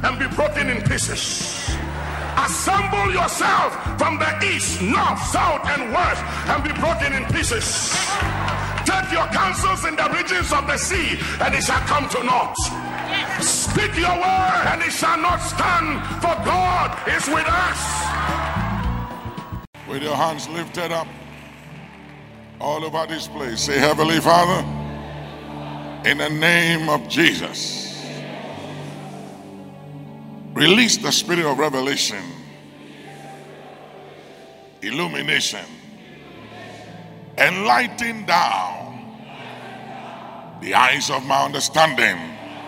and be broken in pieces. Assemble yourself from the east, north, south, and west and be broken in pieces. Take your counsels in the regions of the sea, and it shall come to naught. Speak your word, and it shall not stand, for God is with us. With your hands lifted up all over this place, say, Heavenly Father, in the name of Jesus, release the spirit of revelation, illumination, enlighten down the eyes of my understanding.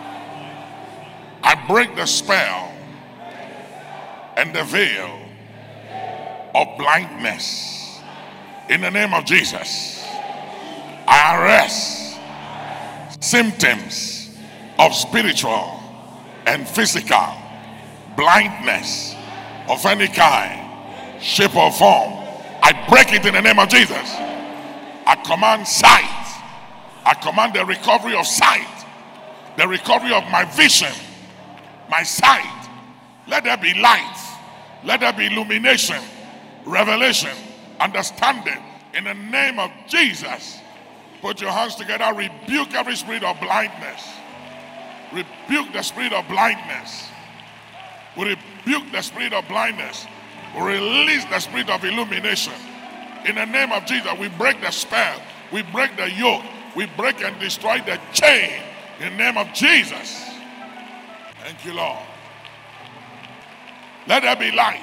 I break the spell and the veil of blindness in the name of Jesus. I arrest symptoms of spiritual and physical blindness of any kind, shape or form. I break it in the name of Jesus. I command sight. I command the recovery of sight, the recovery of my vision, my sight. Let there be light. Let there be illumination, revelation, understanding in the name of Jesus. Put your hands together. Rebuke every spirit of blindness. Rebuke the spirit of blindness. We rebuke the spirit of blindness. We release the spirit of illumination. In the name of Jesus, we break the spell. We break the yoke. We break and destroy the chain. In the name of Jesus. Thank you, Lord. Let there be light.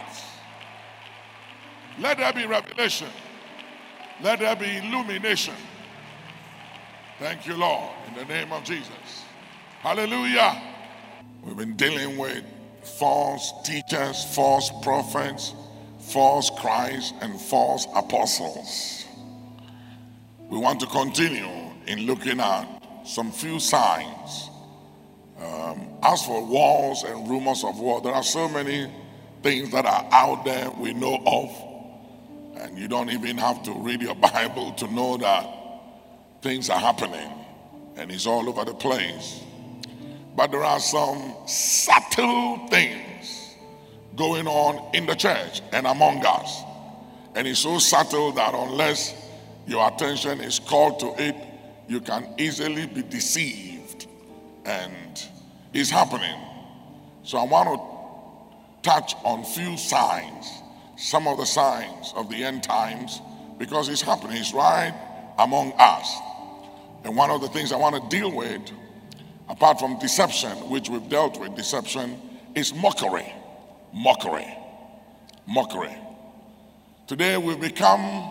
Let there be revelation. Let there be illumination. Thank you, Lord, in the name of Jesus. Hallelujah. We've been dealing with false teachers, false prophets, false Christ, and false apostles. We want to continue in looking at some few signs. As for wars and rumors of war, there are so many things that are out there we know of, and you don't even have to read your Bible to know that things are happening, and it's all over the place. But there are some subtle things going on in the church and among us, and it's so subtle that unless your attention is called to it, you can easily be deceived, and it's happening. So I want to touch on few signs, some of the signs of the end times, because it's happening. It's right among us. And one of the things I want to deal with, apart from deception, which we've dealt with, deception, is mockery. Mockery. Mockery. Today we've become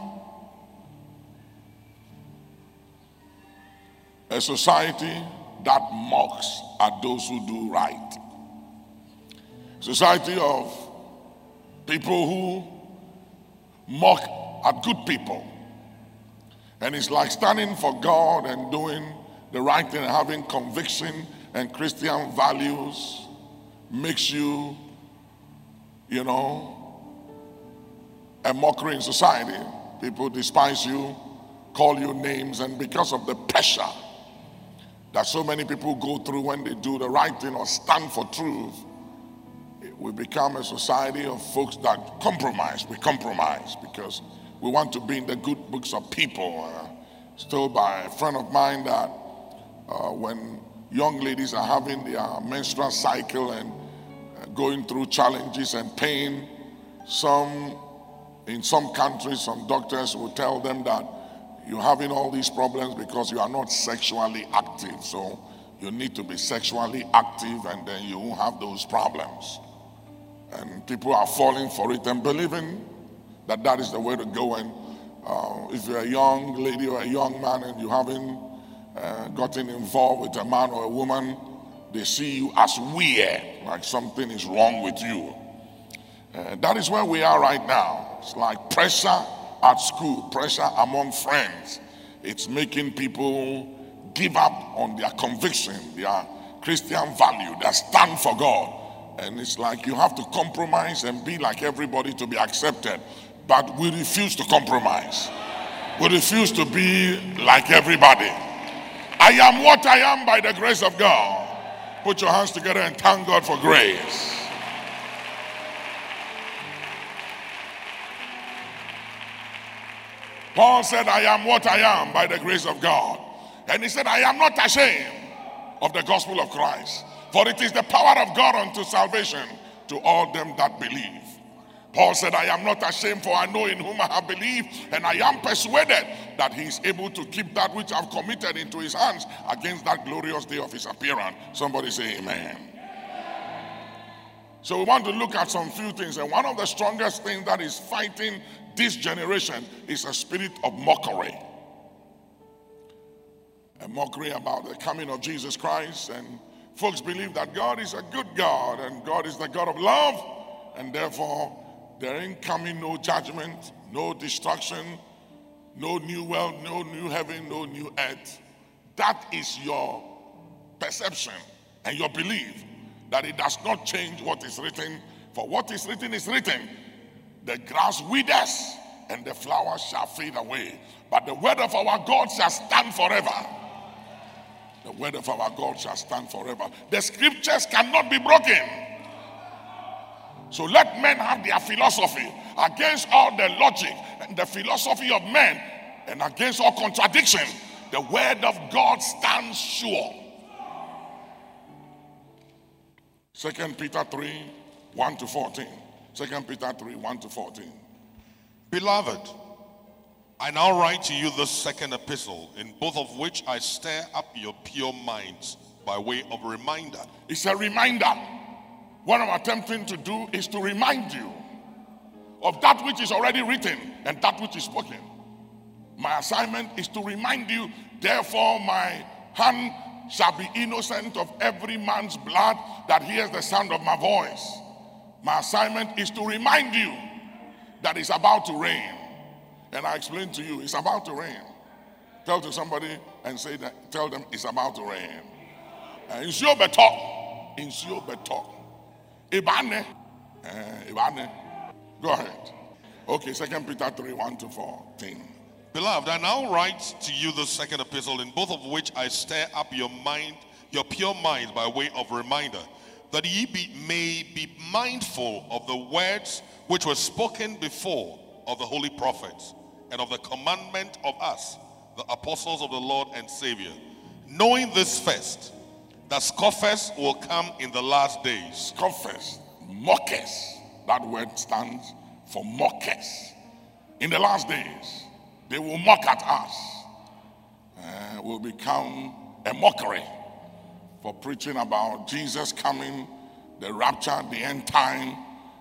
a society that mocks at those who do right. Society of people who mock at good people. And it's like standing for God and doing the right thing and having conviction and Christian values makes you, a mockery in society. People despise you, call you names, and because of the pressure that so many people go through when they do the right thing or stand for truth, we become a society of folks that compromise. We compromise because we want to be in the good books of people. Told by a friend of mine that when young ladies are having their menstrual cycle and going through challenges and pain, in some countries, some doctors will tell them that you're having all these problems because you are not sexually active. So you need to be sexually active and then you won't have those problems. And people are falling for it and believing that that is the way to go. And if you're a young lady or a young man and you haven't gotten involved with a man or a woman, they see you as weird, like something is wrong with you. That is where we are right now. It's like pressure at school, pressure among friends. It's making people give up on their conviction, their Christian value, their stand for God. And it's like you have to compromise and be like everybody to be accepted. But we refuse to compromise. We refuse to be like everybody. I am what I am by the grace of God. Put your hands together and thank God for grace. Paul said, I am what I am by the grace of God. And he said, I am not ashamed of the gospel of Christ, for it is the power of God unto salvation to all them that believe. Paul said, I am not ashamed, for I know in whom I have believed, and I am persuaded that he is able to keep that which I have committed into his hands against that glorious day of his appearance. Somebody say amen. So we want to look at some few things, and one of the strongest things that is fighting this generation is a spirit of mockery. A mockery about the coming of Jesus Christ, and folks believe that God is a good God, and God is the God of love, and therefore there ain't coming no judgment, no destruction, no new world, no new heaven, no new earth. That is your perception and your belief, that it does not change what is written. For what is written is written. The grass withers and the flowers shall fade away, but the word of our God shall stand forever. The word of our God shall stand forever. The scriptures cannot be broken. So let men have their philosophy against all the logic and the philosophy of men, and against all contradiction. The word of God stands sure. 2 Peter 3, 1 to 14. 2 Peter 3, 1 to 14. Beloved, I now write to you this second epistle, in both of which I stir up your pure minds by way of reminder. It's a reminder. What I'm attempting to do is to remind you of that which is already written and that which is spoken. My assignment is to remind you, therefore my hand shall be innocent of every man's blood that hears the sound of my voice. My assignment is to remind you that it's about to rain. And I explained to you, it's about to rain. Tell to somebody and say that, tell them it's about to rain. Insure beto. Insure beto. Ibane. Ibane. Go ahead. Okay, 2 Peter 3, 1 to 14. Beloved, I now write to you the second epistle, in both of which I stir up your mind, your pure mind by way of reminder, that ye may be mindful of the words which were spoken before of the holy prophets, and of the commandment of us, the apostles of the Lord and Savior, knowing this first, that scoffers will come in the last days. Scoffers, mockers. That word stands for mockers. In the last days, they will mock at us. Will become a mockery for preaching about Jesus coming, the rapture, the end time.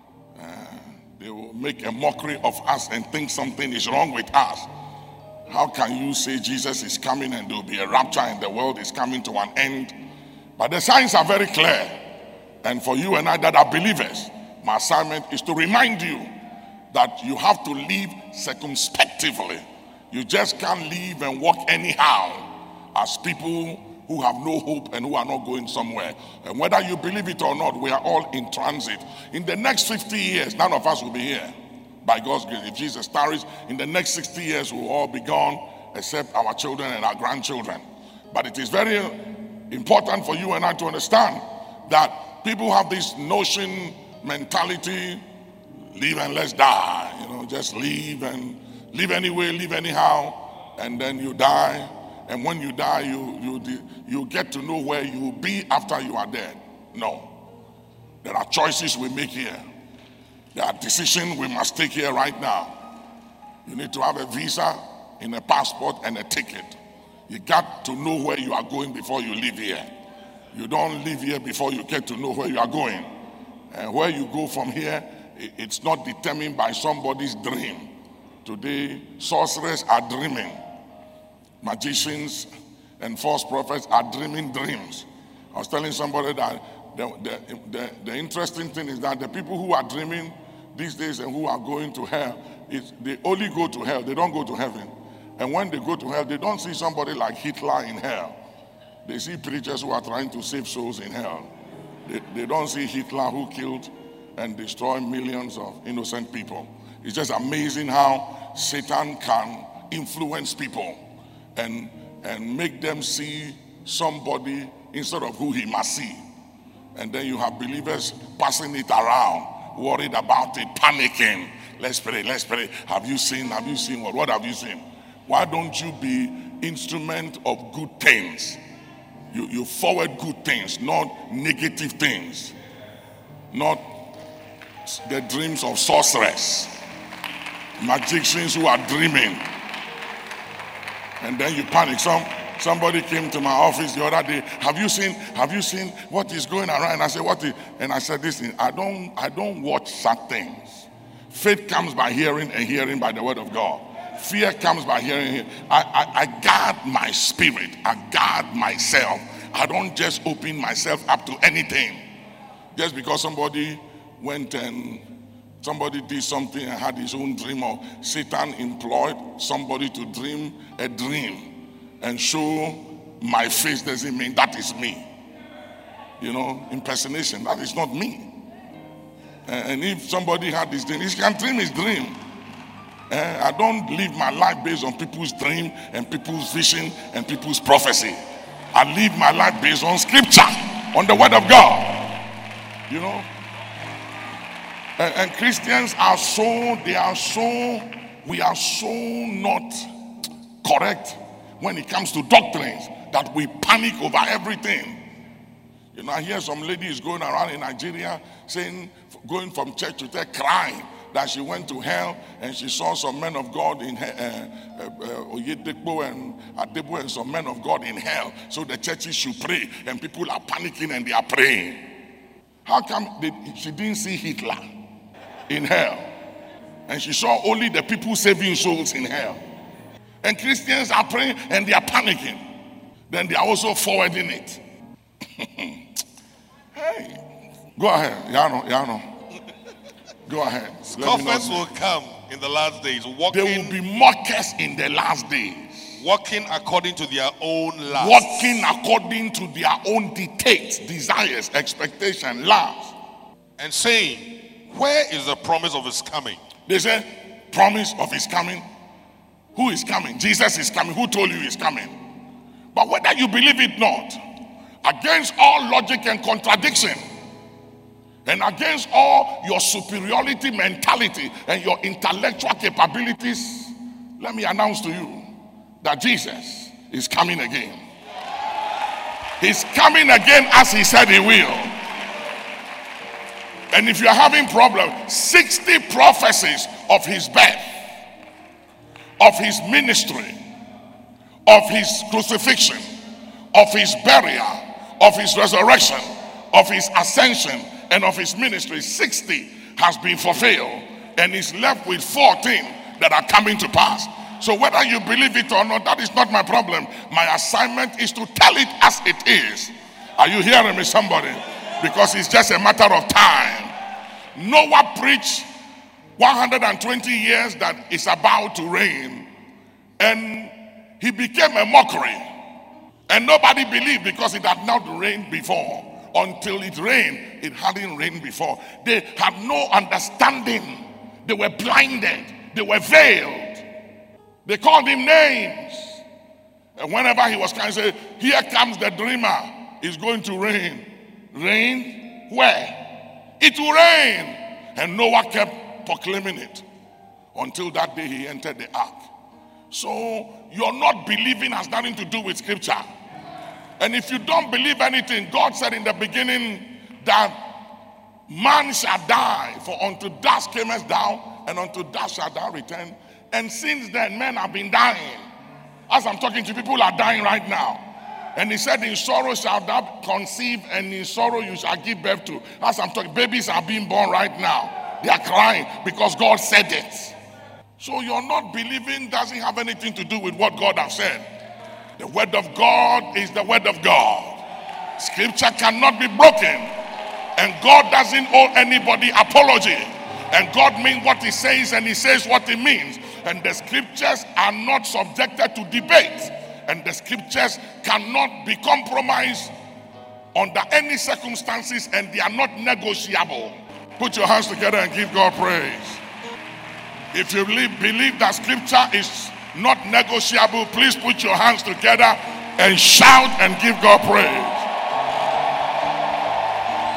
They will make a mockery of us and think something is wrong with us. How can you say Jesus is coming and there will be a rapture and the world is coming to an end? But the signs are very clear. And for you and I that are believers, my assignment is to remind you that you have to live circumspectively. You just can't live and walk anyhow as people who have no hope and who are not going somewhere. And whether you believe it or not, we are all in transit. In the next 50 years, none of us will be here. By God's grace, if Jesus tarries, in the next 60 years, we'll all be gone, except our children and our grandchildren. But it is very important for you and I to understand that people have this notion, mentality, live and let's die. Just live and live anyway, live anyhow, and then you die. And when you die, you get to know where you will be after you are dead. No. There are choices we make here. There are decisions we must take here right now. You need to have a visa, and a passport, and a ticket. You got to know where you are going before you leave here. You don't live here before you get to know where you are going. And where you go from here, it's not determined by somebody's dream. Today, sorcerers are dreaming. Magicians and false prophets are dreaming dreams. I was telling somebody that the interesting thing is that the people who are dreaming these days and who are going to hell, they only go to hell, they don't go to heaven. And when they go to hell, they don't see somebody like Hitler in hell. They see preachers who are trying to save souls in hell. They don't see Hitler who killed and destroyed millions of innocent people. It's just amazing how Satan can influence people and make them see somebody instead of who he must see. And then you have believers passing it around, worried about it, panicking. Let's pray, let's pray. Have you seen what? What have you seen? Why don't you be instrument of good things? You forward good things, not negative things. Not the dreams of sorcerers, magicians who are dreaming. And then you panic. Somebody came to my office the other day. Have you seen what is going around? And I said, what is? And I said, this thing, I don't watch such things. Faith comes by hearing, and hearing by the word of God. Fear comes by hearing. I guard my spirit. I guard myself. I don't just open myself up to anything. Just because somebody went and somebody did something and had his own dream, or Satan employed somebody to dream a dream and show my face doesn't mean that is me. Impersonation, that is not me. And if somebody had this dream, he can dream his dream. I don't live my life based on people's dream and people's vision and people's prophecy. I live my life based on scripture, on the word of God. And Christians we are so not correct when it comes to doctrines that we panic over everything. I hear some ladies going around in Nigeria saying, going from church to church, crying that she went to hell and she saw some men of God in Oyedepo and Adebo and some men of God in hell. So the churches should pray, and people are panicking and they are praying. How come she didn't see Hitler in hell? And she saw only the people saving souls in hell. And Christians are praying and they are panicking. Then they are also forwarding it. Hey, go ahead, Yano. Go ahead. Scoffers will come in the last days. There will be mockers in the last days. Walking according to their own lusts. Walking according to their own dictates, desires, expectation, lusts. And saying, where is the promise of his coming? They say, promise of his coming? Who is coming? Jesus is coming. Who told you he's coming? But whether you believe it not, against all logic and contradiction, and against all your superiority mentality and your intellectual capabilities, let me announce to you that Jesus is coming again. He's coming again as he said he will. And if you're having problems, 60 prophecies of his birth, of his ministry, of his crucifixion, of his burial, of his resurrection, of his ascension, and of his ministry, 60 has been fulfilled, and he's left with 14 that are coming to pass. So whether you believe it or not, that is not my problem. My assignment is to tell it as it is. Are you hearing me, somebody? Because it's just a matter of time. Noah preached 120 years that it's about to rain, and he became a mockery, and nobody believed because it had not rained before. Until it rained, it hadn't rained before. They had no understanding. They were blinded. They were veiled. They called him names. And whenever he was kind of say, here comes the dreamer, it's going to rain. Rain? Where? It will rain. And Noah kept proclaiming it until that day he entered the ark. So your not believing has nothing to do with scripture. And if you don't believe anything, God said in the beginning that man shall die, for unto dust camest thou, and unto dust shalt thou return. And since then, men have been dying. As I'm talking to you, people are dying right now. And he said, in sorrow shalt thou conceive, and in sorrow you shall give birth to. As I'm talking, babies are being born right now. They are crying because God said it. So your not believing doesn't have anything to do with what God has said. The word of God is the word of God. Scripture cannot be broken. And God doesn't owe anybody apology. And God means what he says, and he says what he means. And the scriptures are not subjected to debate. And the scriptures cannot be compromised under any circumstances, and they are not negotiable. Put your hands together and give God praise. If you believe that scripture is not negotiable, please put your hands together and shout and give God praise.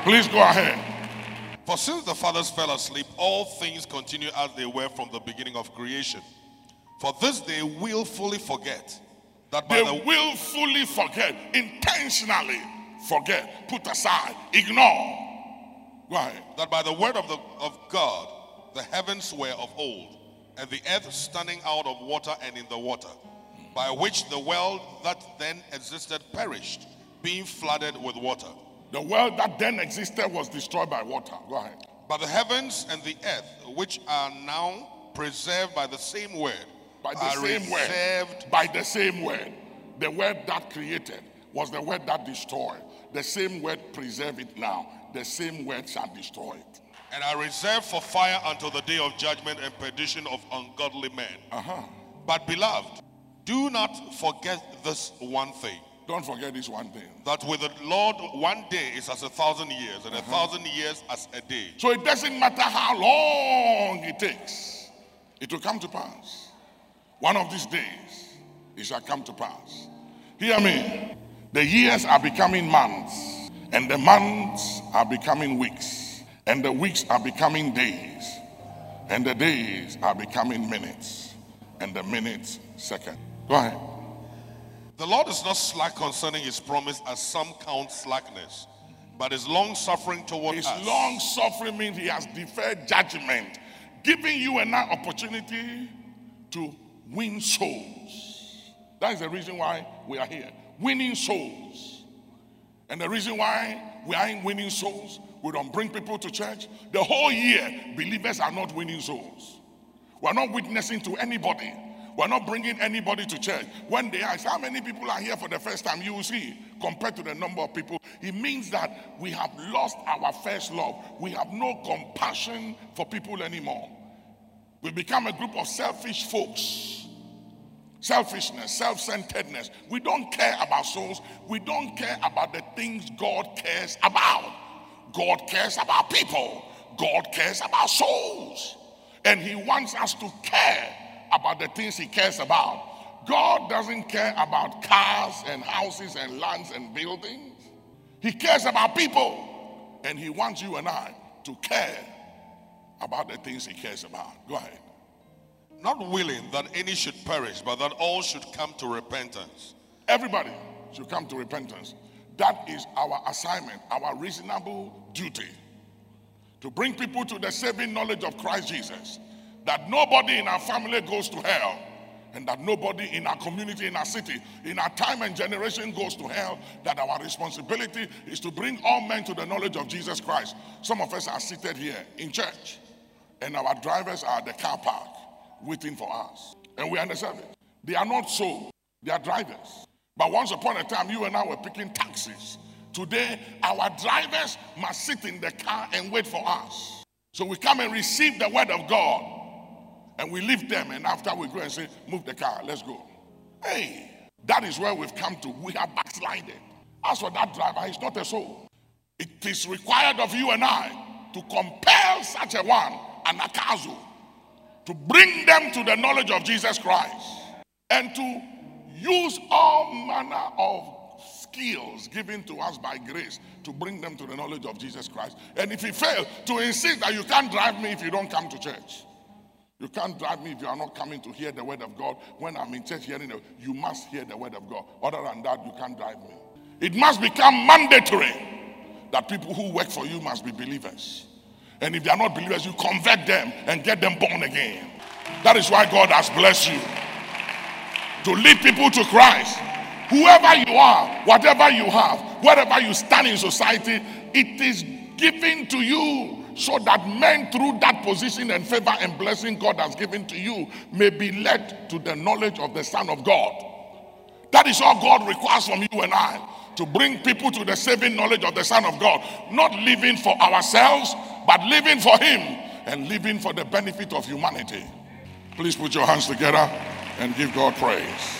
Please go ahead. For since the fathers fell asleep, all things continue as they were from the beginning of creation. For this they willfully forget that by They willfully forget, intentionally forget, put aside, ignore. Go ahead. that by the word of God the heavens were of old, and the earth standing out of water and in the water, by which the world that then existed perished, being flooded with water. The world that then existed was destroyed by water. Go ahead. But the heavens and the earth, which are now preserved by the same word, By the are same word. reserved. By the same word. The word that created was the word that destroyed. The same word preserve it now. The same word shall destroy it. And are reserved for fire until the day of judgment and perdition of ungodly men. But beloved, do not forget this one thing, Don't forget this one thing. that with the Lord 1 day is as 1,000 years, and 1,000 years as a day. So it doesn't matter how long it takes, it will come to pass. One of these days, it shall come to pass. Hear me. The years are becoming months, and the months are becoming weeks, and the weeks are becoming days, and the days are becoming minutes, and the minutes seconds. Go ahead. The Lord is not slack concerning his promise, as some count slackness, but is long suffering toward His us. long suffering means he has deferred judgment, giving you and I opportunity to win souls. That is the reason why we are here, winning souls. And the reason why we aren't winning souls, we don't bring people to church. The whole year, believers are not winning souls. We're not witnessing to anybody. We're not bringing anybody to church. When they ask how many people are here for the first time, you will see, compared to the number of people, it means that we have lost our first love. We have no compassion for people anymore. We become a group of selfish folks. Selfishness, self-centeredness. We don't care about souls. We don't care about the things God cares about. God cares about people. God cares about souls. And he wants us to care about the things he cares about. God doesn't care about cars and houses and lands and buildings. He cares about people. And he wants you and I to care about the things he cares about. Go ahead. Not willing that any should perish, but that all should come to repentance. Everybody should come to repentance. That is our assignment, our reasonable duty. To bring people to the saving knowledge of Christ Jesus. That nobody in our family goes to hell. And that nobody in our community, in our city, in our time and generation goes to hell. That our responsibility is to bring all men to the knowledge of Jesus Christ. Some of us are seated here in church. And our drivers are at the car park waiting for us. And we understand it. They are not so. They are drivers. But once upon a time, you and I were picking taxis. Today, our drivers must sit in the car and wait for us. So we come and receive the word of God. And we leave them, and after we go and say, move the car, let's go. Hey, that is where we've come to. We have backslided. As for that driver, he's not a soul. It is required of you and I to compel such a one, an akazu, to bring them to the knowledge of Jesus Christ, and to use all manner of skills given to us by grace to bring them to the knowledge of Jesus Christ. And if he fails, to insist that you can't drive me if you don't come to church. You can't drive me if you are not coming to hear the word of God. When I'm in church hearing it, you must hear the word of God. Other than that, you can't drive me. It must become mandatory that people who work for you must be believers. And if they are not believers, you convert them and get them born again. That is why God has blessed you. To lead people to Christ. Whoever you are, whatever you have, wherever you stand in society, it is given to you so that men through that position and favor and blessing God has given to you may be led to the knowledge of the Son of God. That is all God requires from you and I, to bring people to the saving knowledge of the Son of God. Not living for ourselves, but living for him and living for the benefit of humanity. Please put your hands together and give God praise.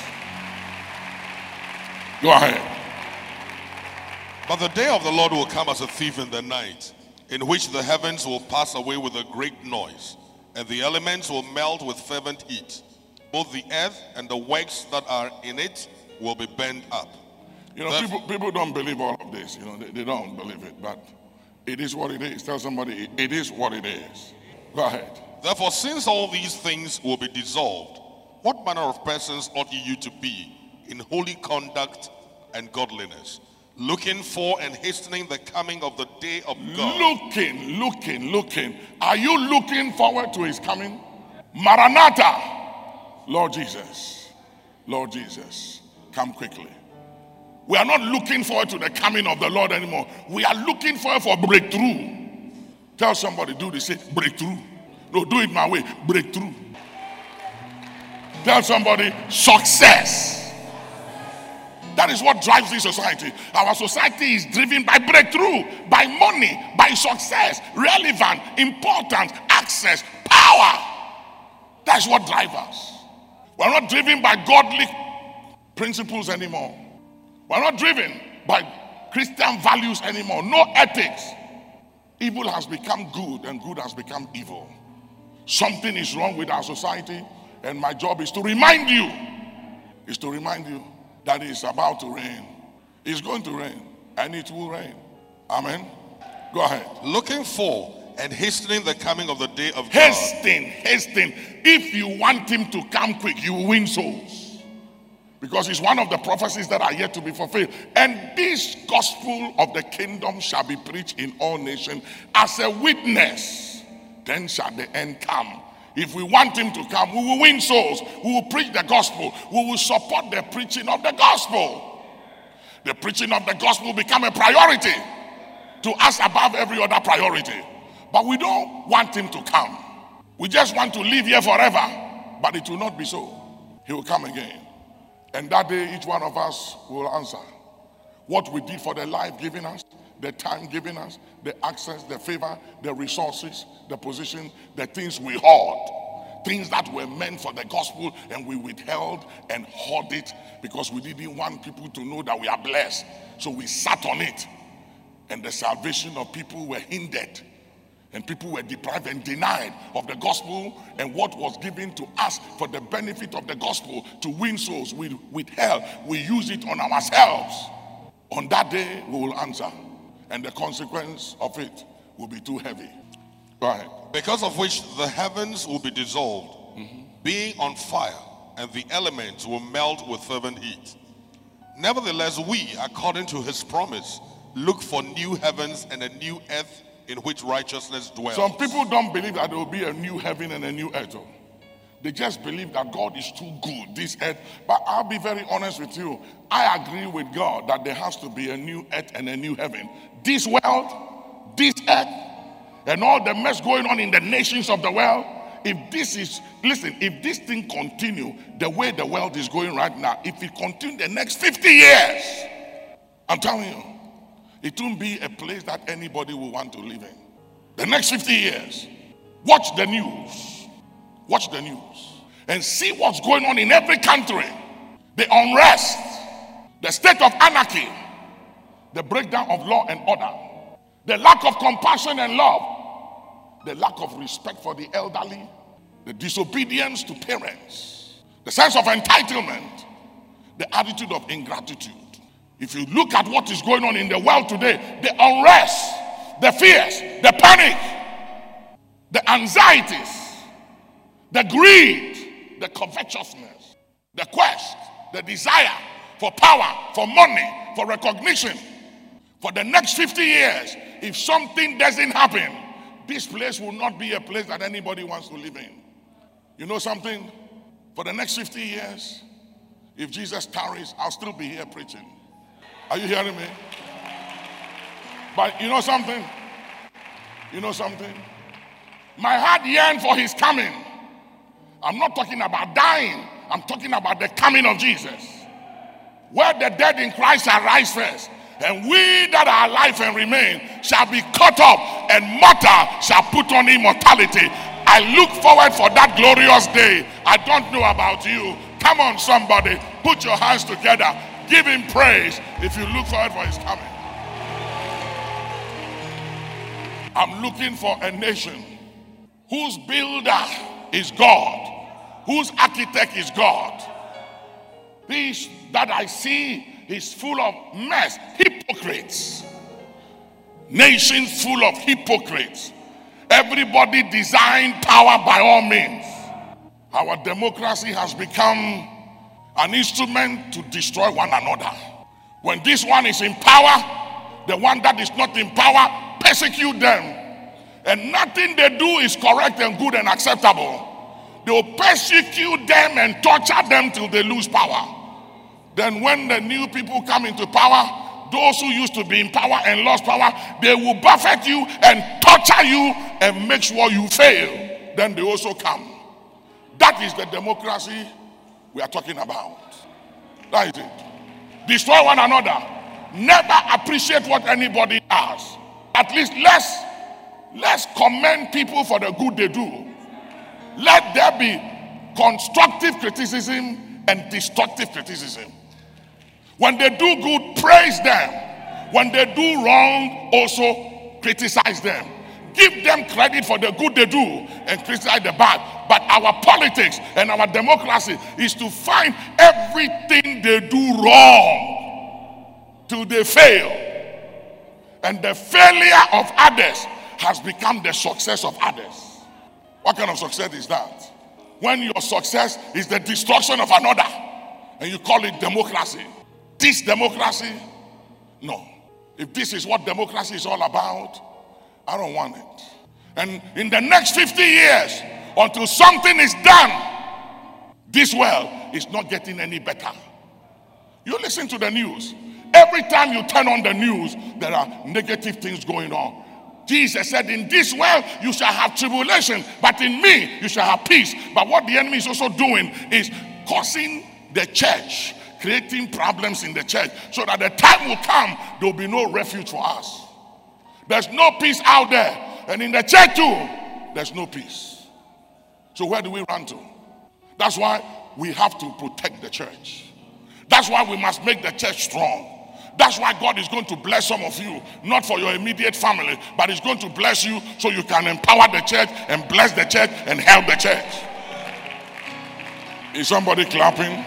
Go ahead. But the day of the Lord will come as a thief in the night, in which the heavens will pass away with a great noise, and the elements will melt with fervent heat. Both the earth and the works that are in it will be burned up. You know, people don't believe all of this. You know, they don't believe it. But It is what it is. Tell somebody, it is what it is. Go ahead. Therefore, since all these things will be dissolved, what manner of persons ought you to be in holy conduct and godliness, looking for and hastening the coming of the day of God? Looking. Are you looking forward to his coming? Maranatha. Lord Jesus, come quickly. We are not looking forward to the coming of the Lord anymore. We are looking forward for breakthrough. Tell somebody, do this, say breakthrough. No, do it my way, breakthrough. Tell somebody, success. That is what drives this society. Our society is driven by breakthrough, by money, by success, relevant, important, access, power. That's what drives us. We're not driven by godly principles anymore. We're not driven by Christian values anymore. No ethics. Evil has become good and good has become evil. Something is wrong with our society, and my job is to remind you. That it's about to rain. It's going to rain, and it will rain. Amen. Go ahead. Looking for and hastening the coming of the day of God. Hasten. If you want him to come quick, you will win souls. Because it's one of the prophecies that are yet to be fulfilled. And this gospel of the kingdom shall be preached in all nations as a witness. Then shall the end come. If we want him to come, we will win souls. We will preach the gospel. We will support the preaching of the gospel. The preaching of the gospel will become a priority to us above every other priority. But we don't want him to come. We just want to live here forever. But it will not be so. He will come again. And that day, each one of us will answer what we did for the life given us, the time given us, the access, the favor, the resources, the position, the things we hoard, things that were meant for the gospel, and we withheld and hoard it because we didn't want people to know that we are blessed. So we sat on it, and the salvation of people were hindered, and people were deprived and denied of the gospel and what was given to us for the benefit of the gospel to win souls. We withheld, we use it on ourselves. On that day, we will answer. And the consequence of it will be too heavy. Go ahead. Because of which the heavens will be dissolved, being on fire, and the elements will melt with fervent heat. Nevertheless, we, according to his promise, look for new heavens and a new earth in which righteousness dwells. Some people don't believe that there will be a new heaven and a new earth. They just believe that God is too good, this earth. But I'll be very honest with you. I agree with God that there has to be a new earth and a new heaven. This world, this earth, and all the mess going on in the nations of the world, if this thing continue the way the world is going right now, if it continue the next 50 years, I'm telling you, it won't be a place that anybody will want to live in. The next 50 years, watch the news. Watch the news and see what's going on in every country. The unrest, the state of anarchy, the breakdown of law and order, the lack of compassion and love, the lack of respect for the elderly, the disobedience to parents, the sense of entitlement, the attitude of ingratitude. If you look at what is going on in the world today, the unrest, the fears, the panic, the anxieties, the greed, the covetousness, the quest, the desire for power, for money, for recognition. For the next 50 years, if something doesn't happen, this place will not be a place that anybody wants to live in. You know something? For the next 50 years, if Jesus tarries, I'll still be here preaching. Are you hearing me? But you know something? My heart yearns for his coming. I'm not talking about dying. I'm talking about the coming of Jesus. Where the dead in Christ shall rise first, and we that are alive and remain shall be caught up, and mortal shall put on immortality. I look forward for that glorious day. I don't know about you. Come on, somebody, put your hands together. Give him praise if you look forward for his coming. I'm looking for a nation whose builder is God, whose architect is God. This that I see is full of mess, hypocrites. Nations full of hypocrites. Everybody designed power by all means. Our democracy has become an instrument to destroy one another. When this one is in power, the one that is not in power, persecute them. And nothing they do is correct and good and acceptable. They will persecute them and torture them till they lose power. Then when the new people come into power, those who used to be in power and lost power, they will buffet you and torture you and make sure you fail. Then they also come. That is the democracy we are talking about. That is it. Destroy one another. Never appreciate what anybody has. At least let's commend people for the good they do. Let there be constructive criticism and destructive criticism. When they do good, praise them. When they do wrong, also criticize them. Give them credit for the good they do and criticize the bad. But our politics and our democracy is to find everything they do wrong till they fail. And the failure of others has become the success of others. What kind of success is that? When your success is the destruction of another and you call it democracy. This democracy? No. If this is what democracy is all about, I don't want it. And in the next 50 years, until something is done, this world is not getting any better. You listen to the news. Every time you turn on the news, there are negative things going on. Jesus said, in this world you shall have tribulation, but in me you shall have peace. But what the enemy is also doing is causing the church, creating problems in the church, so that the time will come, there will be no refuge for us. There's no peace out there. And in the church too, there's no peace. So where do we run to? That's why we have to protect the church. That's why we must make the church strong. That's why God is going to bless some of you, not for your immediate family, but He's going to bless you so you can empower the church and bless the church and help the church. Is somebody clapping?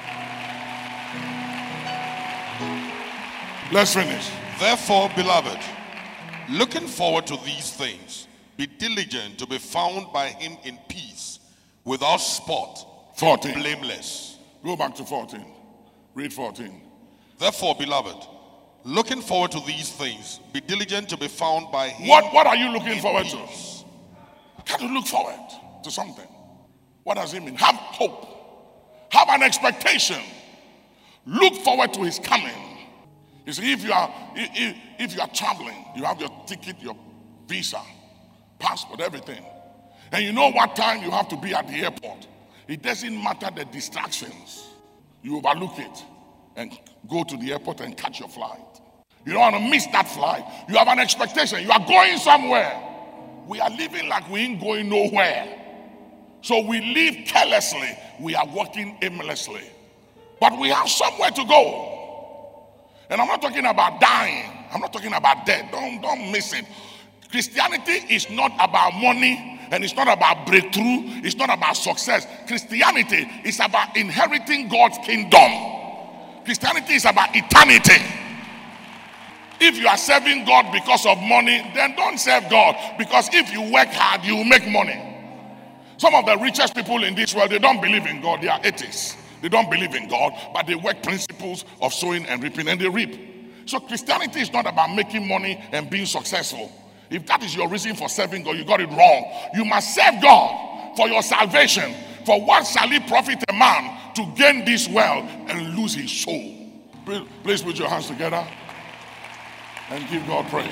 Let's finish. Therefore, beloved, looking forward to these things, be diligent to be found by Him in peace, without spot, 14. blameless. Go back to 14. Read 14. Therefore, beloved, looking forward to these things, be diligent to be found by Him. What are you looking forward peace. to? How to look forward to something? What does it mean? Have hope. Have an expectation. Look forward to His coming. You see, if you are traveling, you have your ticket, your visa, passport, everything, and you know what time you have to be at the airport. It doesn't matter the distractions. You overlook it and go to the airport and catch your flight. You don't want to miss that flight. You have an expectation. You are going somewhere. We are living like we ain't going nowhere. So we live carelessly. We are walking aimlessly. But we have somewhere to go. And I'm not talking about dying. I'm not talking about death. Don't miss it. Christianity is not about money. And it's not about breakthrough. It's not about success. Christianity is about inheriting God's kingdom. Christianity is about eternity. If you are serving God because of money, then don't serve God. Because if you work hard, you will make money. Some of the richest people in this world, they don't believe in God. They are atheists. They don't believe in God, but they work principles of sowing and reaping, and they reap. So Christianity is not about making money and being successful. If that is your reason for serving God, you got it wrong. You must serve God for your salvation. For what shall it profit a man to gain this world and lose his soul? Please put your hands together and give God praise.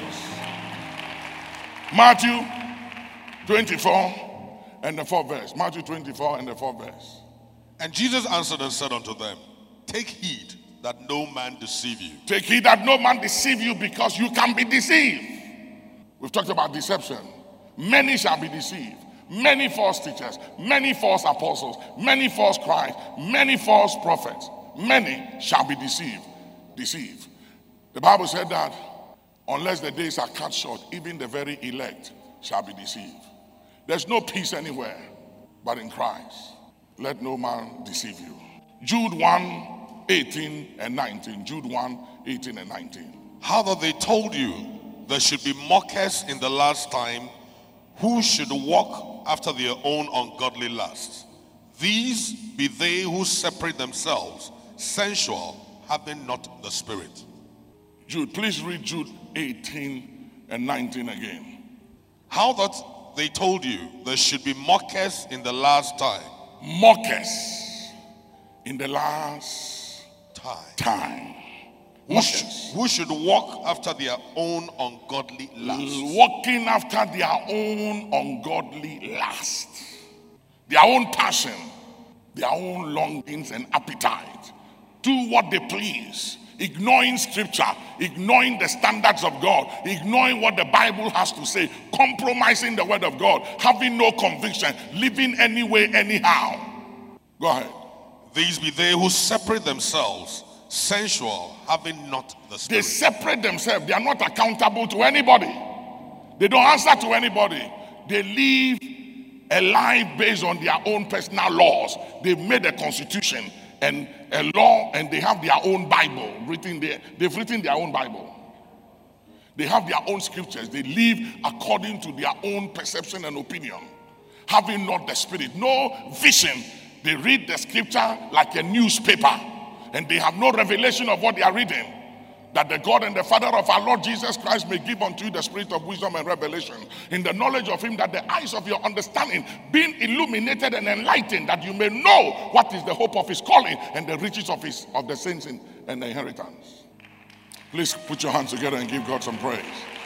Matthew 24 and the 4th verse. Matthew 24 and the 4th verse. And Jesus answered and said unto them, take heed that no man deceive you. Take heed that no man deceive you, because you can be deceived. We've talked about deception. Many shall be deceived. Many false teachers, many false apostles, many false Christ, many false prophets. Many shall be deceived. The Bible said that unless the days are cut short, even the very elect shall be deceived. There's no peace anywhere but in Christ. Let no man deceive you. Jude 1, 18 and 19. Jude 1, 18 and 19. How that they told you there should be mockers in the last time who should walk after their own ungodly lusts. These be they who separate themselves, sensual, having not the Spirit. Jude, please read Jude 18 and 19 again. How that they told you there should be mockers in the last time. Mockers in the last time. Who should walk after their own ungodly lusts. Walking after their own ungodly lust. Their own passion. Their own longings and appetite. Do what they please. Ignoring scripture. Ignoring the standards of God. Ignoring what the Bible has to say. Compromising the word of God. Having no conviction. Living anyway, anyhow. Go ahead. These be they who separate themselves, sensual, having not the Spirit. They separate themselves. They are not accountable to anybody. They don't answer to anybody. They live a life based on their own personal laws. They've made a constitution and a law, and they have their own Bible written there. They've written their own Bible. They have their own scriptures. They live according to their own perception and opinion, having not the Spirit. No vision. They read the scripture like a newspaper, and they have no revelation of what they are reading. That the God and the Father of our Lord Jesus Christ may give unto you the spirit of wisdom and revelation, in the knowledge of him, that the eyes of your understanding being illuminated and enlightened, that you may know what is the hope of his calling and the riches of the saints and the inheritance. Please put your hands together and give God some praise.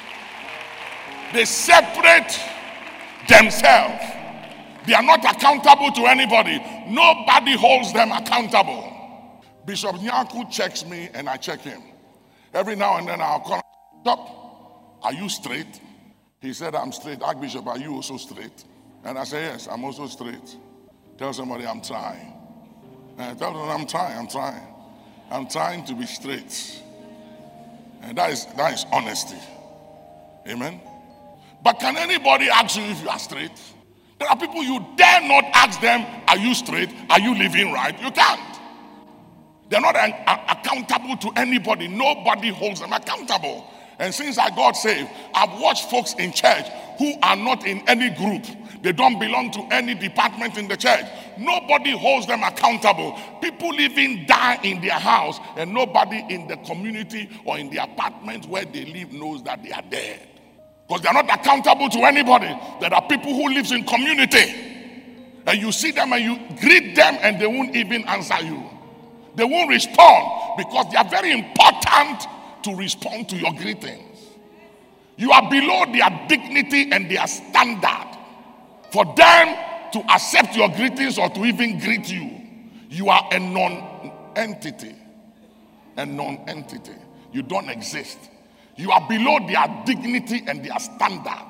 They separate themselves. They are not accountable to anybody. Nobody holds them accountable. Bishop Nyaku checks me and I check him. Every now and then I'll call him, are you straight? He said, I'm straight. Archbishop, are you also straight? And I say, yes, I'm also straight. Tell somebody I'm trying. And tell them I'm trying. I'm trying to be straight. And that is honesty. Amen. But can anybody ask you if you are straight? There are people you dare not ask them, are you straight? Are you living right? You can't. They're not accountable to anybody. Nobody holds them accountable. And since I got saved, I've watched folks in church who are not in any group. They don't belong to any department in the church. Nobody holds them accountable. People even die in their house, and nobody in the community or in the apartment where they live knows that they are dead. Because they're not accountable to anybody. There are people who live in community, and you see them and you greet them and they won't even answer you. They won't respond because they are very important to respond to your greetings. You are below their dignity and their standard. For them to accept your greetings or to even greet you, you are a non-entity. A non-entity. You don't exist. You are below their dignity and their standard.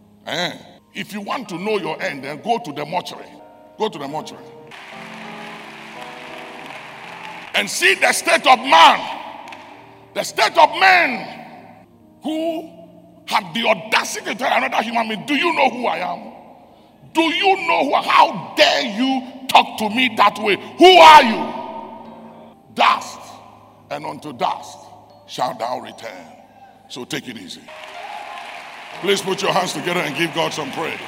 If you want to know your end, then go to the mortuary. Go to the mortuary. And see the state of man. The state of men who have the audacity to tell another human being, do you know who I am? Do you know how dare you talk to me that way? Who are you? Dust, and unto dust shalt thou return. So take it easy. Please put your hands together and give God some praise.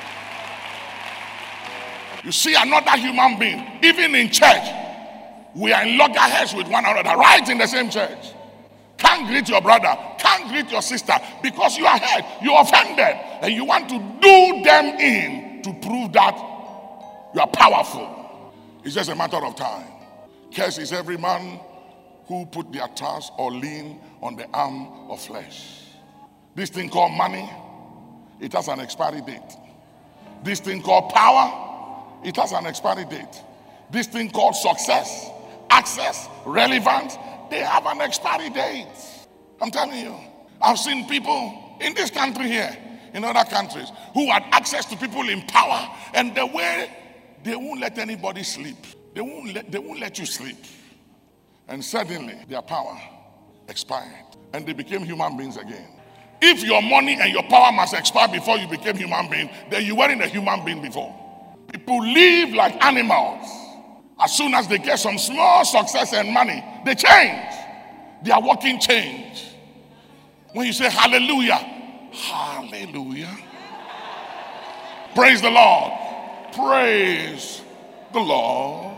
You see another human being, even in church, we are in loggerheads with one another, right in the same church. Can't greet your brother, can't greet your sister, because you are hurt, you're offended, and you want to do them in to prove that you are powerful. It's just a matter of time. Curse is every man who put their trust or lean on the arm of flesh. This thing called money, it has an expiry date. This thing called power, it has an expiry date. This thing called success, access, relevance, they have an expiry date. I'm telling you. I've seen people in this country here, in other countries, who had access to people in power, and the way they won't let anybody sleep. They won't let you sleep. And suddenly their power expired, and they became human beings again. If your money and your power must expire before you became human being, then you weren't a human being before. People live like animals. As soon as they get some small success and money, they change. They are walking change. When you say hallelujah, hallelujah. Praise the Lord. Praise the Lord.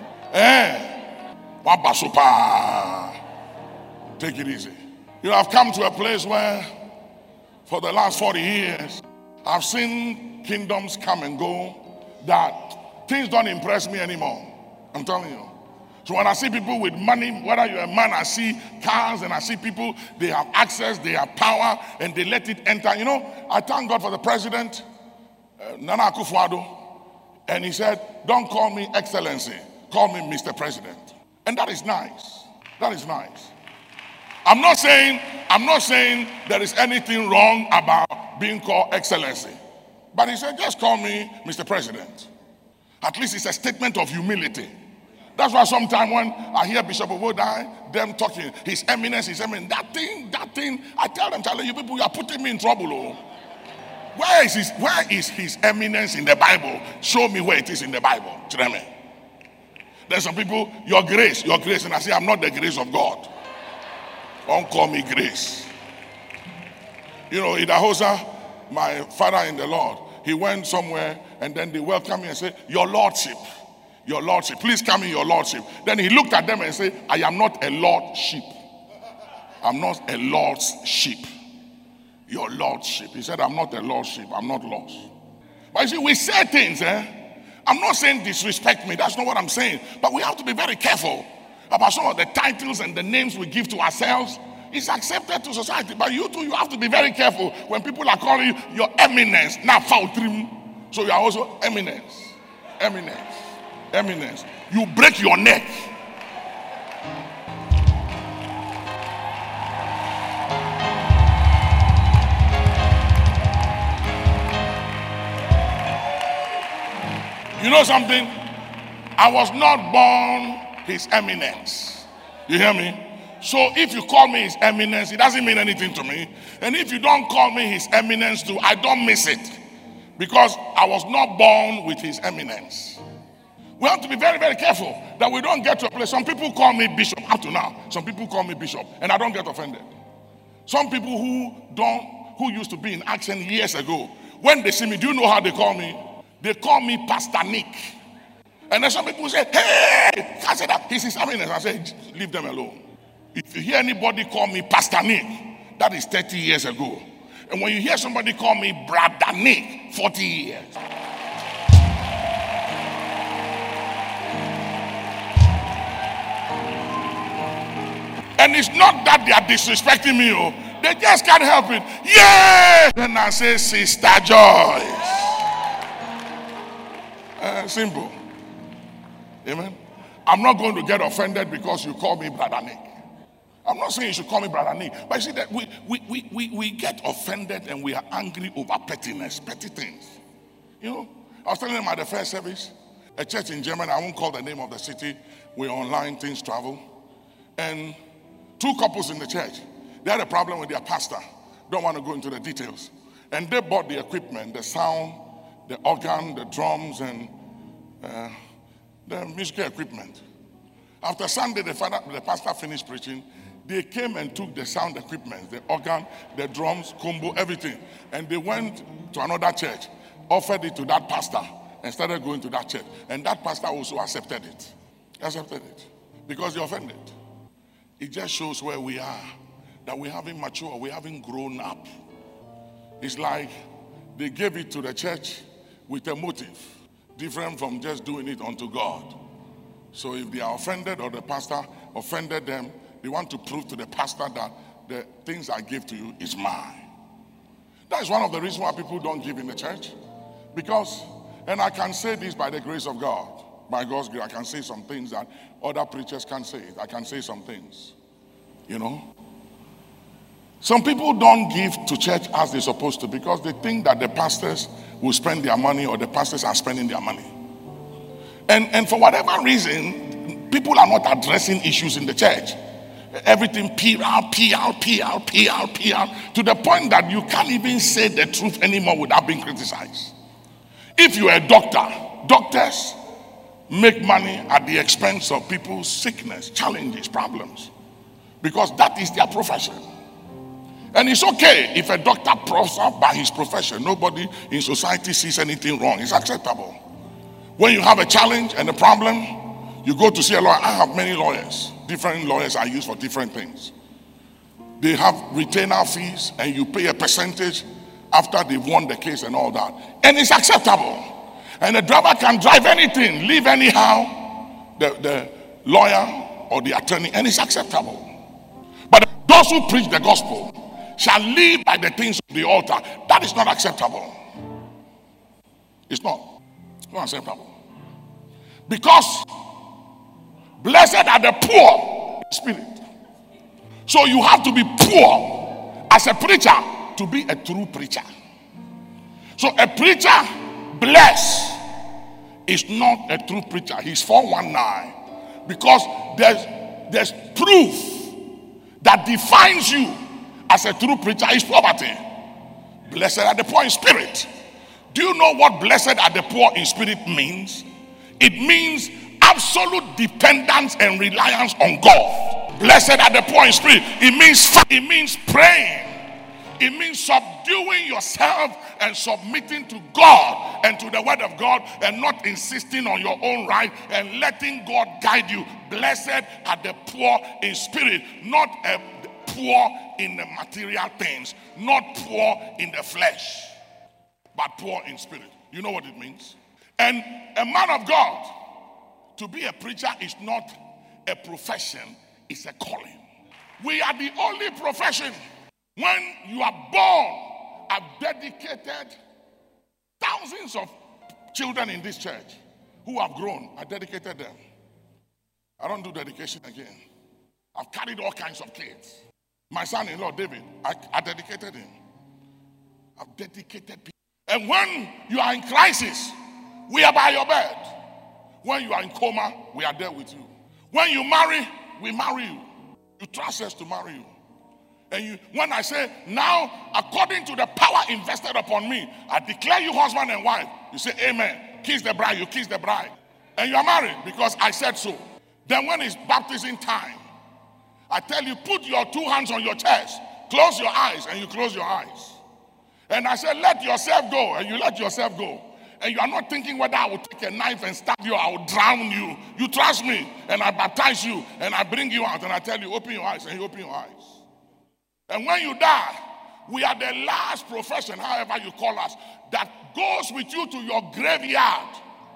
Wabasupa. Take it easy. You know, I've come to a place where for the last 40 years, I've seen kingdoms come and go that things don't impress me anymore. I'm telling you. So when I see people with money, whether you're a man, I see cars and I see people, they have access, they have power, and they let it enter. You know, I thank God for the president, Nana Akufo-Addo, and he said, don't call me excellency, call me Mr. President. And that is nice. That is nice. I'm not saying there is anything wrong about being called excellency. But he said, just call me Mr. President. At least it's a statement of humility. That's why sometimes when I hear Bishop Obodai, them talking, his eminence, that thing, I tell them, you people, you are putting me in trouble. Oh. Where is his eminence in the Bible? Show me where it is in the Bible. There's some people, your grace, and I say, I'm not the grace of God. Don't call me grace. You know, Idahosa, my father in the Lord, he went somewhere and then they welcomed me and said, your lordship, please come in, your lordship. Then he looked at them and said, I am not a lordship. I'm not a lord's sheep. Your lordship. He said, I'm not a lordship. I'm not lost. But you see, we say things, I'm not saying disrespect me. That's not what I'm saying. But we have to be very careful about some of the titles and the names we give to ourselves. It's accepted to society. But you too, you have to be very careful when people are calling you your eminence. Now, so you are also eminence. Eminence. You break your neck. You know something? I was not born his eminence. You hear me? So if you call me his eminence, it doesn't mean anything to me. And if you don't call me his eminence too, I don't miss it. Because I was not born with his eminence. We have to be very, very careful that we don't get to a place. Some people call me bishop up to now. Some people call me bishop, and I don't get offended. Some people who used to be in action years ago, when they see me, do you know how they call me? They call me Pastor Nick. And then some people say, hey, I said that he's his eminence. I say, leave them alone. If you hear anybody call me Pastor Nick, that is 30 years ago. And when you hear somebody call me Brother Nick, 40 years. And it's not that they are disrespecting me. Oh. They just can't help it. Yeah! Then I say, Sister Joyce. Simple. Amen. I'm not going to get offended because you call me Brother Nick. I'm not saying you should call me Brother Nick. But you see that we get offended and we are angry over pettiness, petty things. You know, I was telling them at the first service, a church in Germany, I won't call the name of the city, we're online, things travel. And 2 couples in the church, they had a problem with their pastor. Don't want to go into the details. And they bought the equipment, the sound, the organ, the drums, and the musical equipment. After Sunday, the pastor finished preaching. They came and took the sound equipment, the organ, the drums, combo, everything. And they went to another church, offered it to that pastor, and started going to that church. And that pastor also accepted it. Because they offended. It just shows where we are, that we haven't matured, we haven't grown up. It's like they gave it to the church with a motive, different from just doing it unto God. So if they are offended or the pastor offended them, they want to prove to the pastor that the things I give to you is mine. That is one of the reasons why people don't give in the church. Because, and I can say this by the grace of God, by God's grace, I can say some things that other preachers can't say. I can say some things, you know. Some people don't give to church as they're supposed to because they think that the pastors will spend their money or the pastors are spending their money. And for whatever reason, people are not addressing issues in the church. Everything PR, to the point that you can't even say the truth anymore without being criticized. If you're a doctor, doctors make money at the expense of people's sickness, challenges, problems, because that is their profession. And it's okay if a doctor prospers by his profession. Nobody in society sees anything wrong. It's acceptable. When you have a challenge and a problem, you go to see a lawyer. I have many lawyers. Different lawyers are used for different things. They have retainer fees and you pay a percentage after they've won the case and all that. And it's acceptable. And the driver can drive anything, live anyhow, the lawyer or the attorney, and it's acceptable. But those who preach the gospel shall live by the things of the altar. That is not acceptable. It's not. It's not acceptable. Because blessed are the poor in spirit. So you have to be poor as a preacher to be a true preacher. So a preacher blessed is not a true preacher. He's 419. Because there's proof that defines you as a true preacher is poverty. Blessed are the poor in spirit. Do you know what blessed are the poor in spirit means? It means absolute dependence and reliance on God. Blessed are the poor in spirit. It means praying. It means subduing yourself and submitting to God and to the word of God and not insisting on your own right and letting God guide you. Blessed are the poor in spirit, not poor in the material things, not poor in the flesh, but poor in spirit. You know what it means? And a man of God, to be a preacher is not a profession, it's a calling. We are the only profession. When you are born, I've dedicated thousands of children in this church who have grown. I dedicated them. I don't do dedication again. I've carried all kinds of kids. My son-in-law, David, I dedicated him. I've dedicated people. And when you are in crisis, we are by your bed. When you are in coma, we are there with you. When you marry, we marry you. You trust us to marry you. And when I say, now, according to the power invested upon me, I declare you husband and wife. You say, amen. Kiss the bride, you kiss the bride. And you are married because I said so. Then when it's baptism time, I tell you, put your two hands on your chest, close your eyes, and you close your eyes. And I said, let yourself go, and you let yourself go. And you are not thinking whether I will take a knife and stab you or I will drown you. You trust me, and I baptize you, and I bring you out, and I tell you, open your eyes, and you open your eyes. And when you die, we are the last profession, however you call us, that goes with you to your graveyard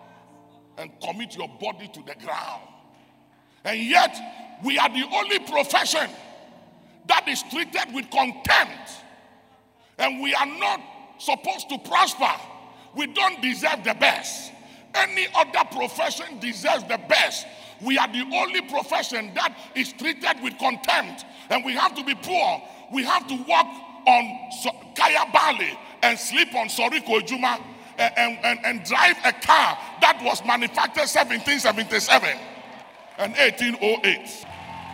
and commit your body to the ground. And yet, we are the only profession that is treated with contempt. And we are not supposed to prosper. We don't deserve the best. Any other profession deserves the best. We are the only profession that is treated with contempt. And we have to be poor. We have to walk on Kaya Bali and sleep on Soriko Ejuma and drive a car that was manufactured 1777 and 1808.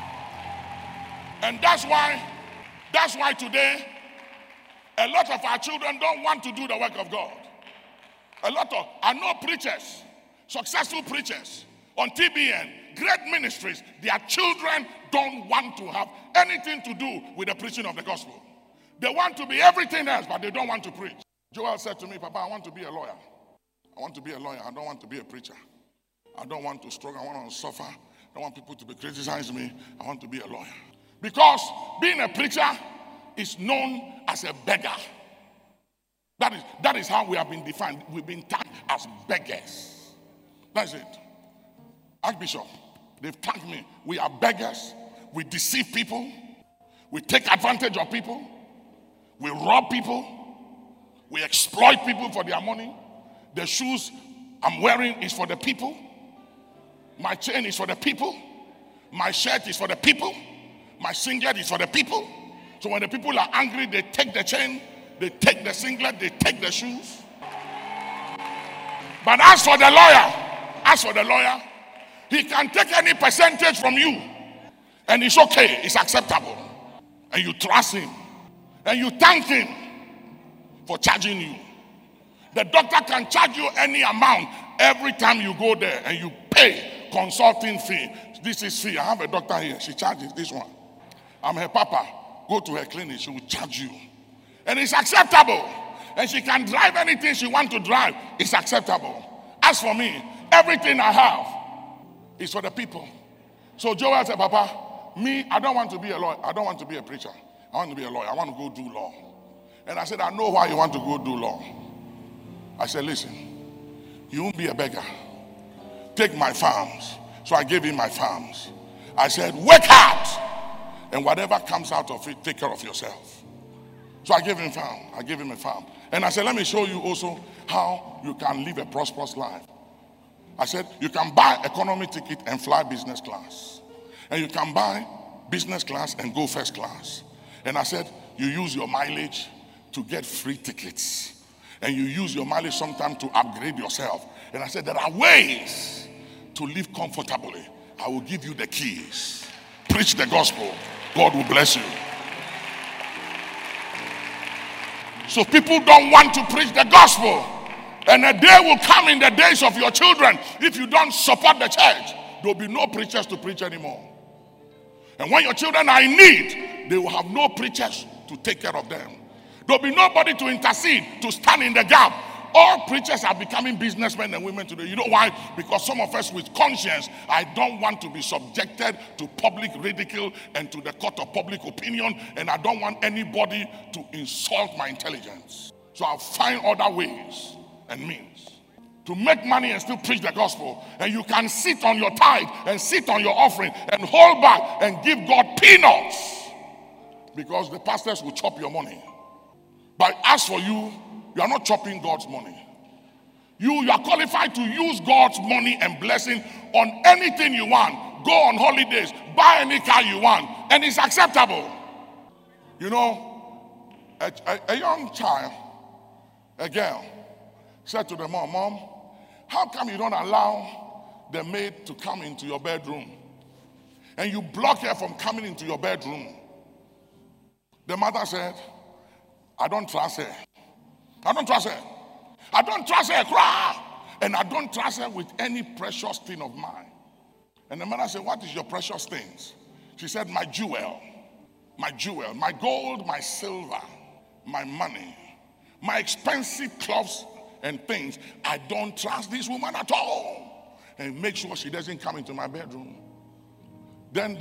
And that's why today a lot of our children don't want to do the work of God. I know preachers, successful preachers on TBN, great ministries, their children don't want to have anything to do with the preaching of the gospel. They want to be everything else, but they don't want to preach. Joel said to me, Papa, I want to be a lawyer. I want to be a lawyer. I don't want to be a preacher. I don't want to struggle. I want to suffer. I don't want people to be criticizing me. I want to be a lawyer. Because being a preacher is known as a beggar. That is how we have been defined. We've been tagged as beggars. That's it. Archbishop, they've tagged me. We are beggars. We deceive people. We take advantage of people. We rob people. We exploit people for their money. The shoes I'm wearing is for the people. My chain is for the people. My shirt is for the people. My singlet is for the people. So when the people are angry, they take the chain, they take the singlet, they take the shoes. But as for the lawyer, he can take any percentage from you. And it's okay, it's acceptable. And you trust him. And you thank him for charging you. The doctor can charge you any amount every time you go there and you pay consulting fee. This is fee. I have a doctor here. She charges this one. I'm her papa. go to her clinic, she will charge you. And it's acceptable. And she can drive anything she wants to drive. It's acceptable. As for me, everything I have is for the people. So Joel said, Papa, me, I don't want to be a lawyer. I don't want to be a preacher. I want to be a lawyer. I want to go do law. And I said, I know why you want to go do law. I said, listen, you won't be a beggar. Take my farms. So I gave him my farms. I said, work hard. And whatever comes out of it, take care of yourself. So I gave him farm. I gave him a farm. And I said, let me show you also how you can live a prosperous life. I said, you can buy economy ticket and fly business class. And you can buy business class and go first class. And I said, you use your mileage to get free tickets. And you use your mileage sometimes to upgrade yourself. And I said, there are ways to live comfortably. I will give you the keys. Preach the gospel. God will bless you. So people don't want to preach the gospel. And a day will come in the days of your children, if you don't support the church, there will be no preachers to preach anymore. And when your children are in need, they will have no preachers to take care of them. There will be nobody to intercede, to stand in the gap. All preachers are becoming businessmen and women today. You know why? Because some of us with conscience, I don't want to be subjected to public ridicule and to the court of public opinion, and I don't want anybody to insult my intelligence. So I'll find other ways and means to make money and still preach the gospel. And you can sit on your tithe and sit on your offering and hold back and give God peanuts, because the pastors will chop your money. But as for you, you are not chopping God's money. You are qualified to use God's money and blessing on anything you want. Go on holidays, buy any car you want, and it's acceptable. You know, a young child, a girl, said to the mom, Mom, how come you don't allow the maid to come into your bedroom? And you block her from coming into your bedroom. The mother said, I don't trust her. I don't trust her. I don't trust her, cry. And I don't trust her with any precious thing of mine. And the mother said, what is your precious things? She said, my jewel, my gold, my silver, my money, my expensive clothes and things. I don't trust this woman at all. And make sure she doesn't come into my bedroom. Then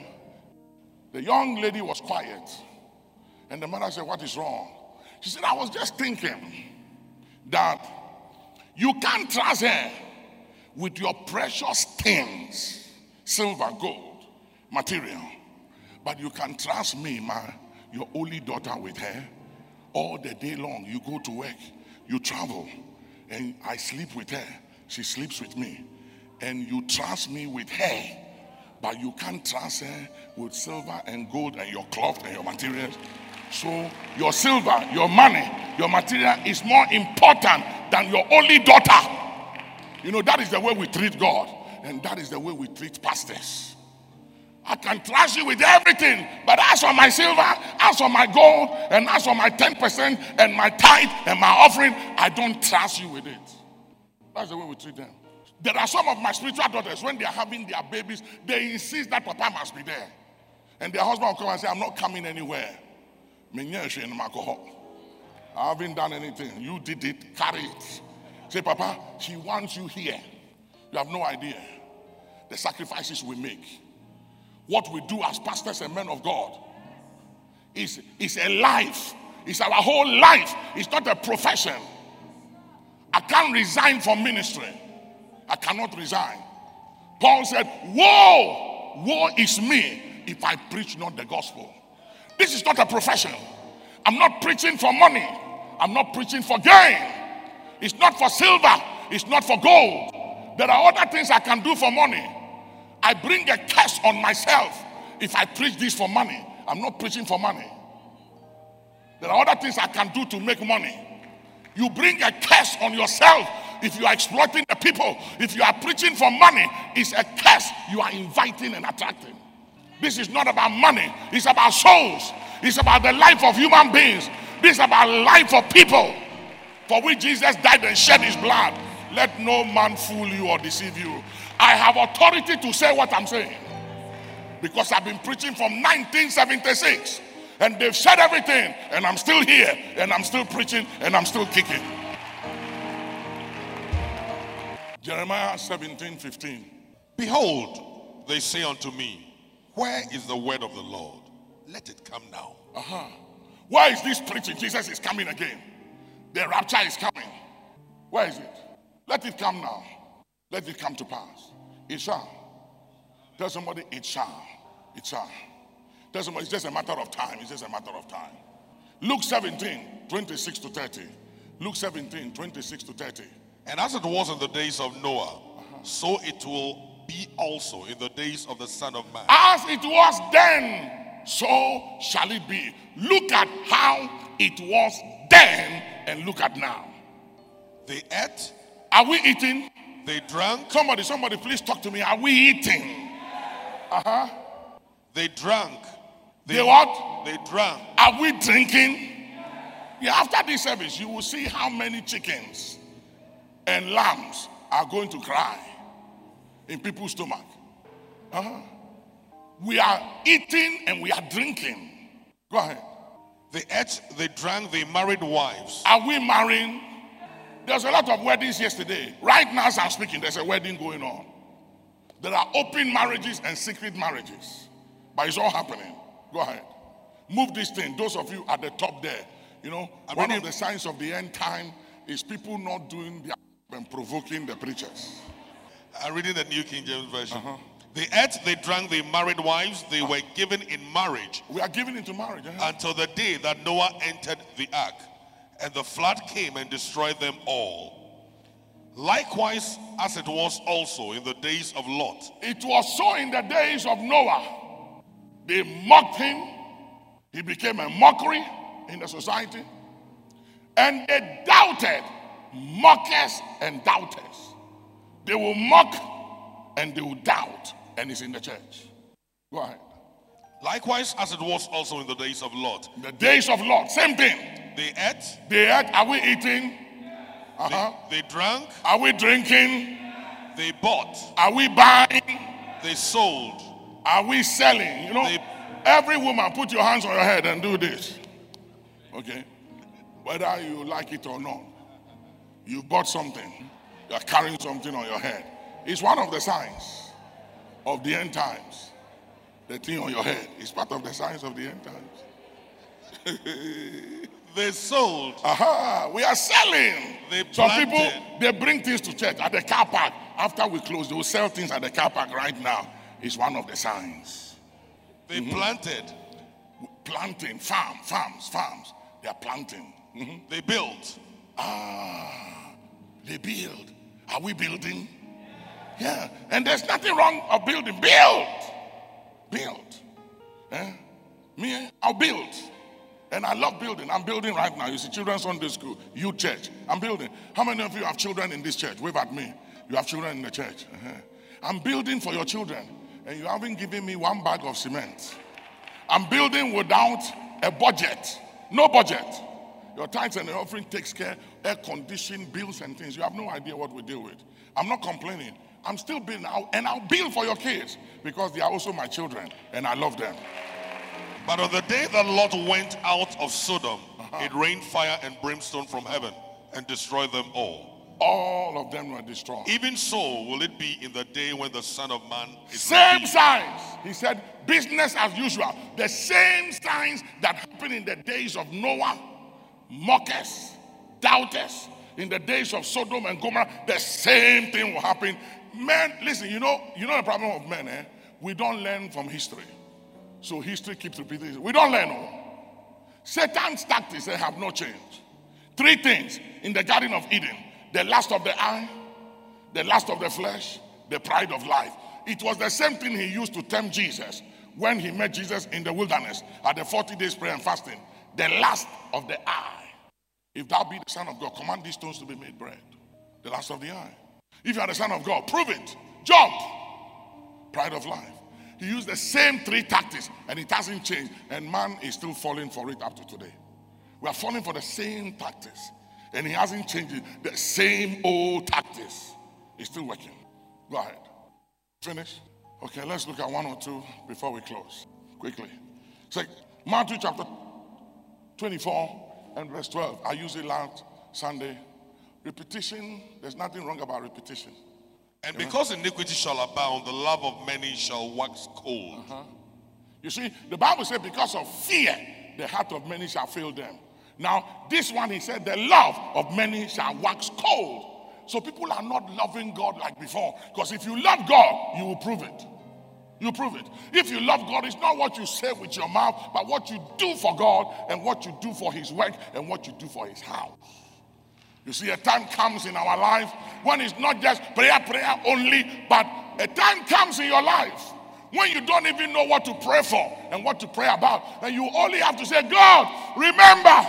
the young lady was quiet. And the mother said, what is wrong? She said, I was just thinking that you can't trust her with your precious things, silver, gold, material. But you can trust me, your only daughter, with her. All the day long, you go to work, you travel, and I sleep with her. She sleeps with me. And you trust me with her, but you can't trust her with silver and gold and your cloth and your materials. So your silver, your money, your material is more important than your only daughter. You know, that is the way we treat God. And that is the way we treat pastors. I can trust you with everything, but as for my silver, as for my gold, and as for my 10% and my tithe and my offering, I don't trust you with it. That's the way we treat them. There are some of my spiritual daughters, when they are having their babies, they insist that Papa must be there. And their husband will come and say, I'm not coming anywhere. I haven't done anything. You did it, carry it. Say, Papa, she wants you here. You have no idea the sacrifices we make. What we do as pastors and men of God is a life. It's our whole life. It's not a profession. I can't resign from ministry. I cannot resign. Paul said, woe is me if I preach not the gospel. This is not a profession. I'm not preaching for money. I'm not preaching for gain. It's not for silver. It's not for gold. There are other things I can do for money. I bring a curse on myself if I preach this for money. I'm not preaching for money. There are other things I can do to make money. You bring a curse on yourself if you are exploiting the people. If you are preaching for money, it's a curse you are inviting and attracting. This is not about money. It's about souls. It's about the life of human beings. This is about life of people for which Jesus died and shed his blood. Let no man fool you or deceive you. I have authority to say what I'm saying because I've been preaching from 1976. And they've said everything, and I'm still here, and I'm still preaching, and I'm still kicking. Jeremiah 17:15. Behold, they say unto me, where is the word of the Lord? Let it come now. Where is this preaching? Jesus is coming again. The rapture is coming. Where is it? Let it come now. Let it come to pass. It shall. Tell somebody, it shall. It shall. Tell somebody, it's just a matter of time. It's just a matter of time. Luke 17:26 to 30. Luke 17:26 to 30. And as it was in the days of Noah, so it will be also in the days of the Son of Man. As it was then, so shall it be. Look at how it was then and look at now. They ate. Are we eating? They drank. Somebody please talk to me. Are we eating? They drank. They what? They drank. Are we drinking? Yeah, after this service, you will see how many chickens and lambs are going to cry in people's stomach. We are eating and we are drinking. Go ahead. They ate, they drank, they married wives. Are we marrying? There's a lot of weddings yesterday. Right now as I'm speaking, there's a wedding going on. There are open marriages and secret marriages. But it's all happening. Go ahead. Move this thing. Those of you at the top there, you know, one of the signs of the end time is people not doing their and provoking the preachers. I'm reading the New King James Version. They ate, they drank, they married wives. They were given in marriage. We are given into marriage. Until the day that Noah entered the ark, and the flood came and destroyed them all. Likewise, as it was also in the days of Lot. It was so in the days of Noah. They mocked him. He became a mockery in the society. And they doubted. Mockers and doubters. They will mock and they will doubt. And it's in the church. Go ahead. Likewise, as it was also in the days of Lot. The days of Lot, same thing. They ate. They ate. Are we eating? They drank. Are we drinking? They bought. Are we buying? They sold. Are we selling? You know, every woman, put your hands on your head and do this. Okay? Whether you like it or not, you bought something. You are carrying something on your head. It's one of the signs of the end times. The thing on your head is part of the signs of the end times. They sold. We are selling. Some people, they bring things to church at the car park. After we close, they will sell things at the car park right now. It's one of the signs. They planted. Planting, farms. They are planting. They built. They build. Are we building? Yeah. And there's nothing wrong of building. Build. Me, I'll build. And I love building. I'm building right now. You see, Children's Sunday School, youth church. I'm building. How many of you have children in this church? Wave at me. You have children in the church. I'm building for your children. And you haven't given me one bag of cement. I'm building without a budget. No budget. Your tithes and the offering takes care, air conditioning, bills and things. You have no idea what we deal with. I'm not complaining. I'm still building. And I'll build for your kids because they are also my children and I love them. But on the day that Lot went out of Sodom, it rained fire and brimstone from heaven and destroyed them all. All of them were destroyed. Even so will it be in the day when the Son of Man is Same revealed. signs. He said, business as usual. The same signs that happened in the days of Noah, mockers, doubters. In the days of Sodom and Gomorrah, the same thing will happen. Men, listen, you know the problem of men, we don't learn from history. So history keeps repeating. We don't learn. Satan's tactics, they have no change. 3 things in the Garden of Eden. The lust of the eye, the lust of the flesh, the pride of life. It was the same thing he used to tempt Jesus when he met Jesus in the wilderness at the 40 days prayer and fasting. The lust of the eye. If thou be the Son of God, command these stones to be made bread. The lust of the eye. If you are the Son of God, prove it. Jump. Pride of life. He used the same 3 tactics and it hasn't changed. And man is still falling for it up to today. We are falling for the same tactics. And he hasn't changed it. The same old tactics is still working. Go ahead. Finish? Okay, let's look at 1 or 2 before we close. Quickly. Say, Matthew chapter 24 and verse 12. I used it last Sunday. Repetition, there's nothing wrong about repetition. And because iniquity shall abound, the love of many shall wax cold. You see, the Bible said because of fear, the heart of many shall fail them. Now, this one, he said, the love of many shall wax cold. So people are not loving God like before. Because if you love God, you will prove it. You prove it. If you love God, it's not what you say with your mouth, but what you do for God and what you do for his work and what you do for his house. You see, a time comes in our life when it's not just prayer only, but a time comes in your life when you don't even know what to pray for and what to pray about. And you only have to say, God, remember.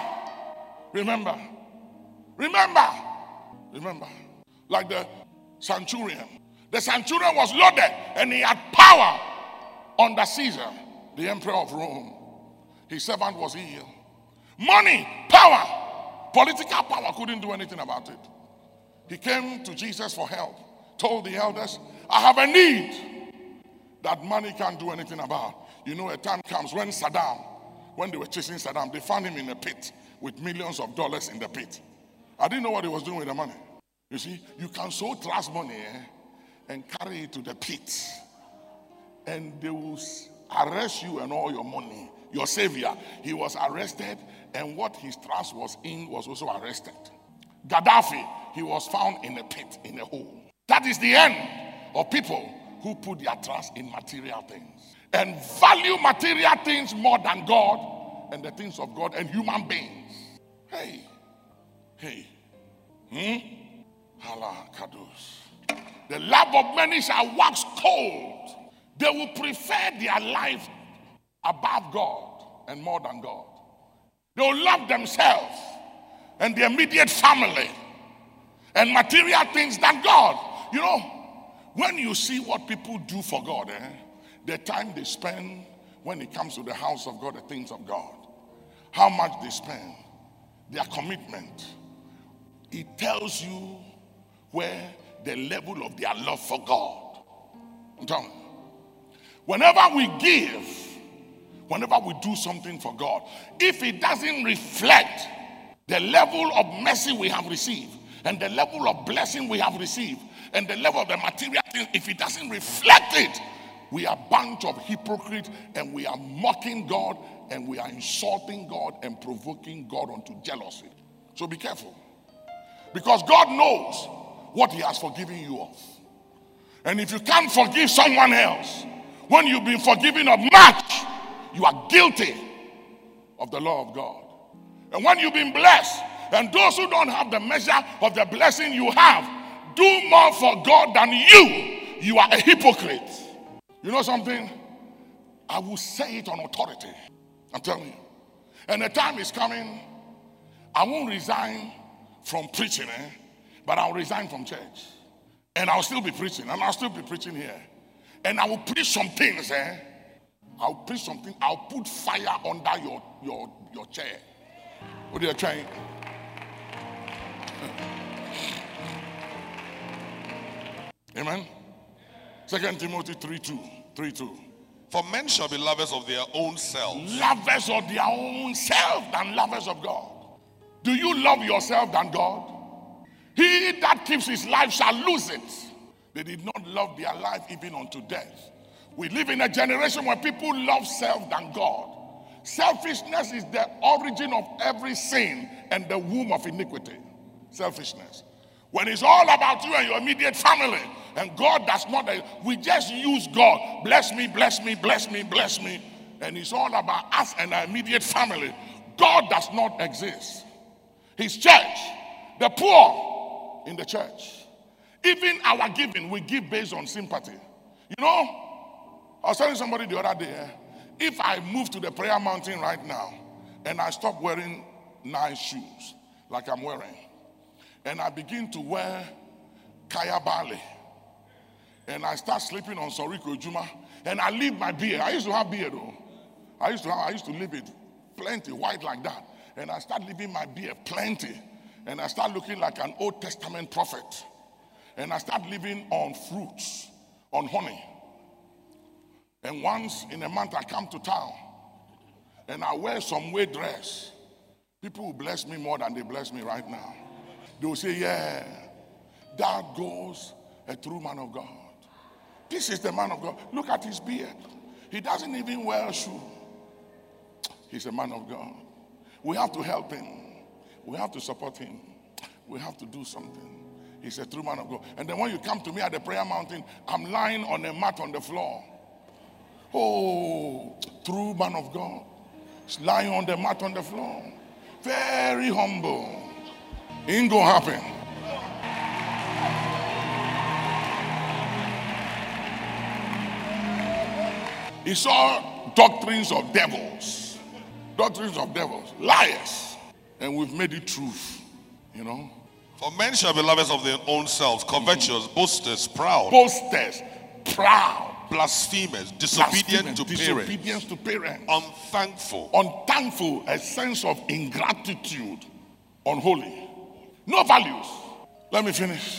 Like the centurion. The centurion was loaded and he had power under Caesar, the emperor of Rome. His servant was ill. Money, power. Political power couldn't do anything about it. He came to Jesus for help, told the elders, I have a need that money can't do anything about. You know, a time comes when they were chasing Saddam, they found him in a pit with millions of dollars in the pit. I didn't know what he was doing with the money. You see, you can so trust money and carry it to the pit, and they will arrest you and all your money. Your savior, he was arrested, and what his trust was in was also arrested. Gaddafi, he was found in a pit, in a hole. That is the end of people who put their trust in material things and value material things more than God and the things of God and human beings. Allah Kadosh. The love of many shall wax cold. They will prefer their life above God and more than God. They will love themselves and their immediate family and material things than God. You know, when you see what people do for God, the time they spend when it comes to the house of God, the things of God, how much they spend, their commitment, it tells you where the level of their love for God. I'm telling you. Whenever we give, whenever we do something for God, if it doesn't reflect the level of mercy we have received and the level of blessing we have received and the level of the material things, if it doesn't reflect it, we are a bunch of hypocrites and we are mocking God and we are insulting God and provoking God unto jealousy. So be careful. Because God knows what he has forgiven you of. And if you can't forgive someone else, when you've been forgiven of much, you are guilty of the law of God. And when you've been blessed, and those who don't have the measure of the blessing you have, do more for God than you are a hypocrite. You know something? I will say it on authority. I'm telling you. And the time is coming, I won't resign from preaching, but I'll resign from church. And I'll still be preaching, and I'll still be preaching here. And I will preach some things, I'll preach something. I'll put fire under your chair. What are you trying? Amen. 2 Timothy 3:2. For men shall be lovers of their own selves. Lovers of their own self than lovers of God. Do you love yourself than God? He that keeps his life shall lose it. They did not love their life even unto death. We live in a generation where people love self than God. Selfishness is the origin of every sin and the womb of iniquity. Selfishness. When it's all about you and your immediate family, and God does not, we just use God. Bless me, bless me, bless me, bless me. And it's all about us and our immediate family. God does not exist. His church, the poor in the church. Even our giving, we give based on sympathy. You know, I was telling somebody the other day, if I move to the prayer mountain right now and I stop wearing nice shoes like I'm wearing, and I begin to wear Kaya Bali, and I start sleeping on Soriko Juma, and I leave my beard. I used to have beard though. I used to leave it plenty, white like that. And I start leaving my beard plenty. And I start looking like an Old Testament prophet. And I start living on fruits, on honey. And once in a month I come to town. and I wear some way dress, people will bless me more than they bless me right now. They will say, yeah, that goes a true man of God. This is the man of God. Look at his beard. He doesn't even wear a shoe. He's a man of God. We have to help him. We have to support him. We have to do something. He's a true man of God. And then when you come to me at the prayer mountain, I'm lying on a mat on the floor. Oh, true man of God. He's lying on the mat on the floor. Very humble. Ain't gonna happen. He saw doctrines of devils. Doctrines of devils. Liars. And we've made it truth. You know. For men shall be lovers of their own selves, covetous, boasters, proud. Boasters, proud. Blasphemers, disobedient to parents. Unthankful. Unthankful, a sense of ingratitude. Unholy. No values. Let me finish.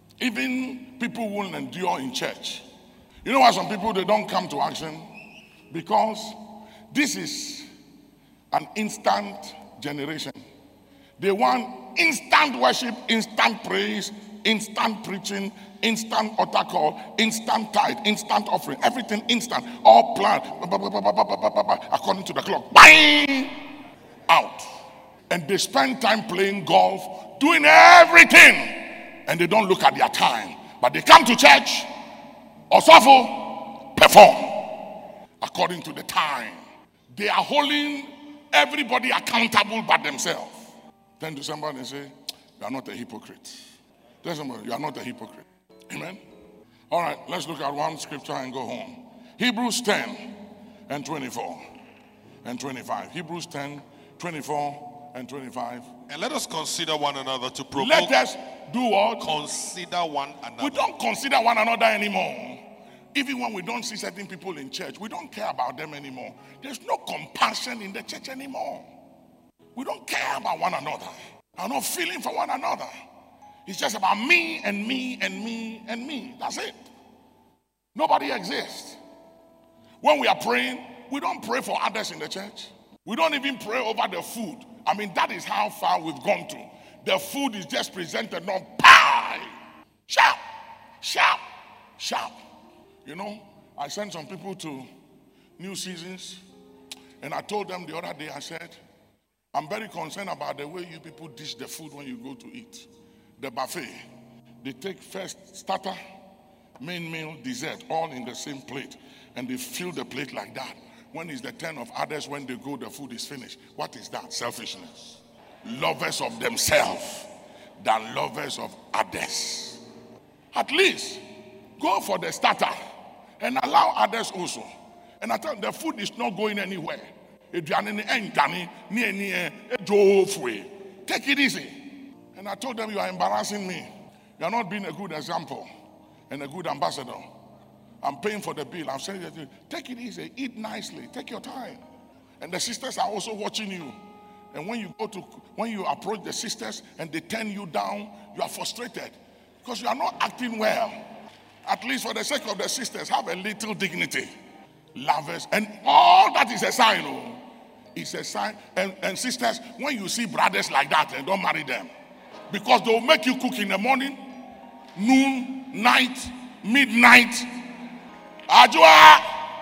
Even people won't endure in church. You know why some people, they don't come to action? Because this is an instant generation. They want instant worship, instant praise, instant preaching, instant altar call, instant tithe, instant offering, everything instant, all planned according to the clock. Bang! Out. And they spend time playing golf, doing everything, and they don't look at their time. But they come to church, or suffer, perform according to the time. They are holding everybody accountable but themselves. Turn to somebody and say, you are not a hypocrite. Tell somebody, you are not a hypocrite. Amen? All right, let's look at one scripture and go home. Hebrews 10 and 24 and 25. Hebrews 10, 24 and 25. And let us consider one another to provoke. Let us do what? Consider one another. We don't consider one another anymore. Even when we don't see certain people in church, we don't care about them anymore. There's no compassion in the church anymore. We don't care about one another. I'm not feeling for one another. It's just about me and me and me and me. That's it. Nobody exists. When we are praying, we don't pray for others in the church. We don't even pray over the food. I mean, that is how far we've gone to. The food is just presented on pie. Sharp, sharp, sharp. You know, I sent some people to New Seasons, and I told them the other day, I said, I'm very concerned about the way you people dish the food when you go to eat. The buffet. They take first starter, main meal, dessert, all in the same plate. And they fill the plate like that. When it's the turn of others, when they go, the food is finished. What is that? Selfishness. Lovers of themselves than lovers of others. At least, go for the starter and allow others also. And I tell them, the food is not going anywhere. Take it easy. And I told them, you are embarrassing me. You are not being a good example and a good ambassador. I'm paying for the bill. I'm saying, take it easy, eat nicely, take your time. And the sisters are also watching you. And when you approach the sisters and they turn you down, you are frustrated because you are not acting well. At least for the sake of the sisters, have a little dignity. Lovers, and all that is a sign. Oh, it's a sign. And sisters, when you see brothers like that, and don't marry them, because they will make you cook in the morning, noon, night, midnight. Ajua,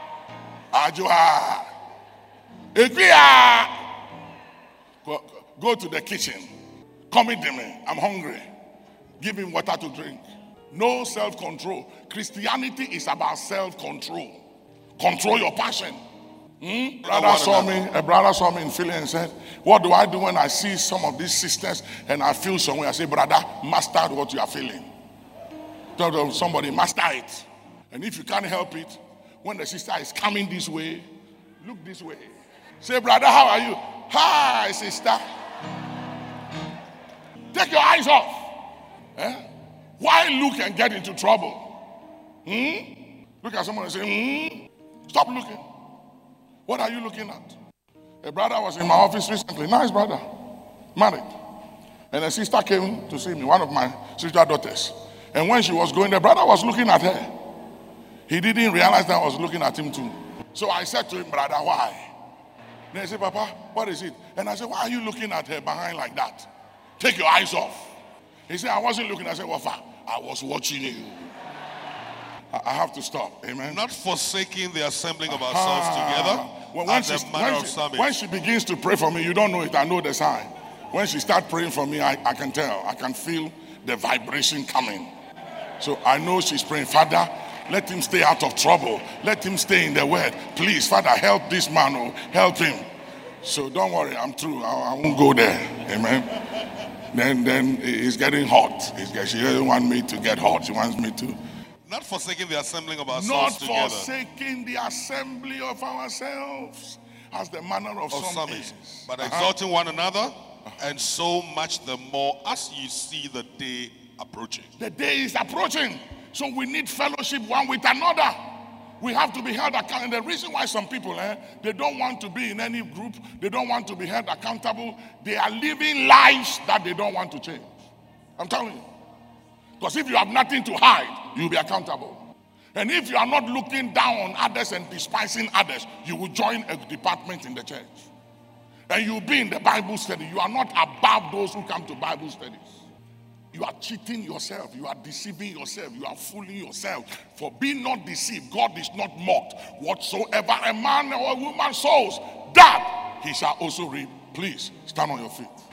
Equia. Go to the kitchen. Come with me. I'm hungry. Give him water to drink. No self-control. Christianity is about self-control. Control your passion. A brother saw me in Philly and said, what do I do when I see some of these sisters and I feel somewhere? I say, brother, master what you are feeling. Tell somebody, master it. And if you can't help it, when the sister is coming this way, look this way. Say, brother, how are you? Hi, sister. Take your eyes off. Why look and get into trouble? Look at someone and say, stop looking. What are you looking at? A brother was in my office recently. Nice brother. Married. And a sister came to see me, one of my sister daughters. And when she was going, the brother was looking at her. He didn't realize that I was looking at him too. So I said to him, brother, why? Then I say, Papa, what is it? And I said, why are you looking at her behind like that? Take your eyes off. He said, I wasn't looking. I said, Wafa, I was watching you. I have to stop. Amen. Not forsaking the assembling of ourselves together. When she begins to pray for me, you don't know it. I know the sign. When she starts praying for me, I can tell. I can feel the vibration coming. So I know she's praying. Father, let him stay out of trouble. Let him stay in the word. Please, Father, help this man. Oh, help him. So don't worry, I'm through. I won't go there. Amen. Then it's getting hot. She doesn't want me to get hot. She wants me to. Not forsaking the assembling of ourselves together. Not forsaking the assembly of ourselves, as the manner of some is. But exalting one another, and so much the more as you see the day approaching. The day is approaching. So we need fellowship one with another. We have to be held accountable. And the reason why some people, they don't want to be in any group, they don't want to be held accountable, they are living lives that they don't want to change. I'm telling you. Because if you have nothing to hide, you'll be accountable. And if you are not looking down on others and despising others, you will join a department in the church. And you'll be in the Bible study. You are not above those who come to Bible studies. You are cheating yourself. You are deceiving yourself. You are fooling yourself. For be not deceived. God is not mocked. Whatsoever a man or a woman sows, that he shall also reap. Please stand on your feet.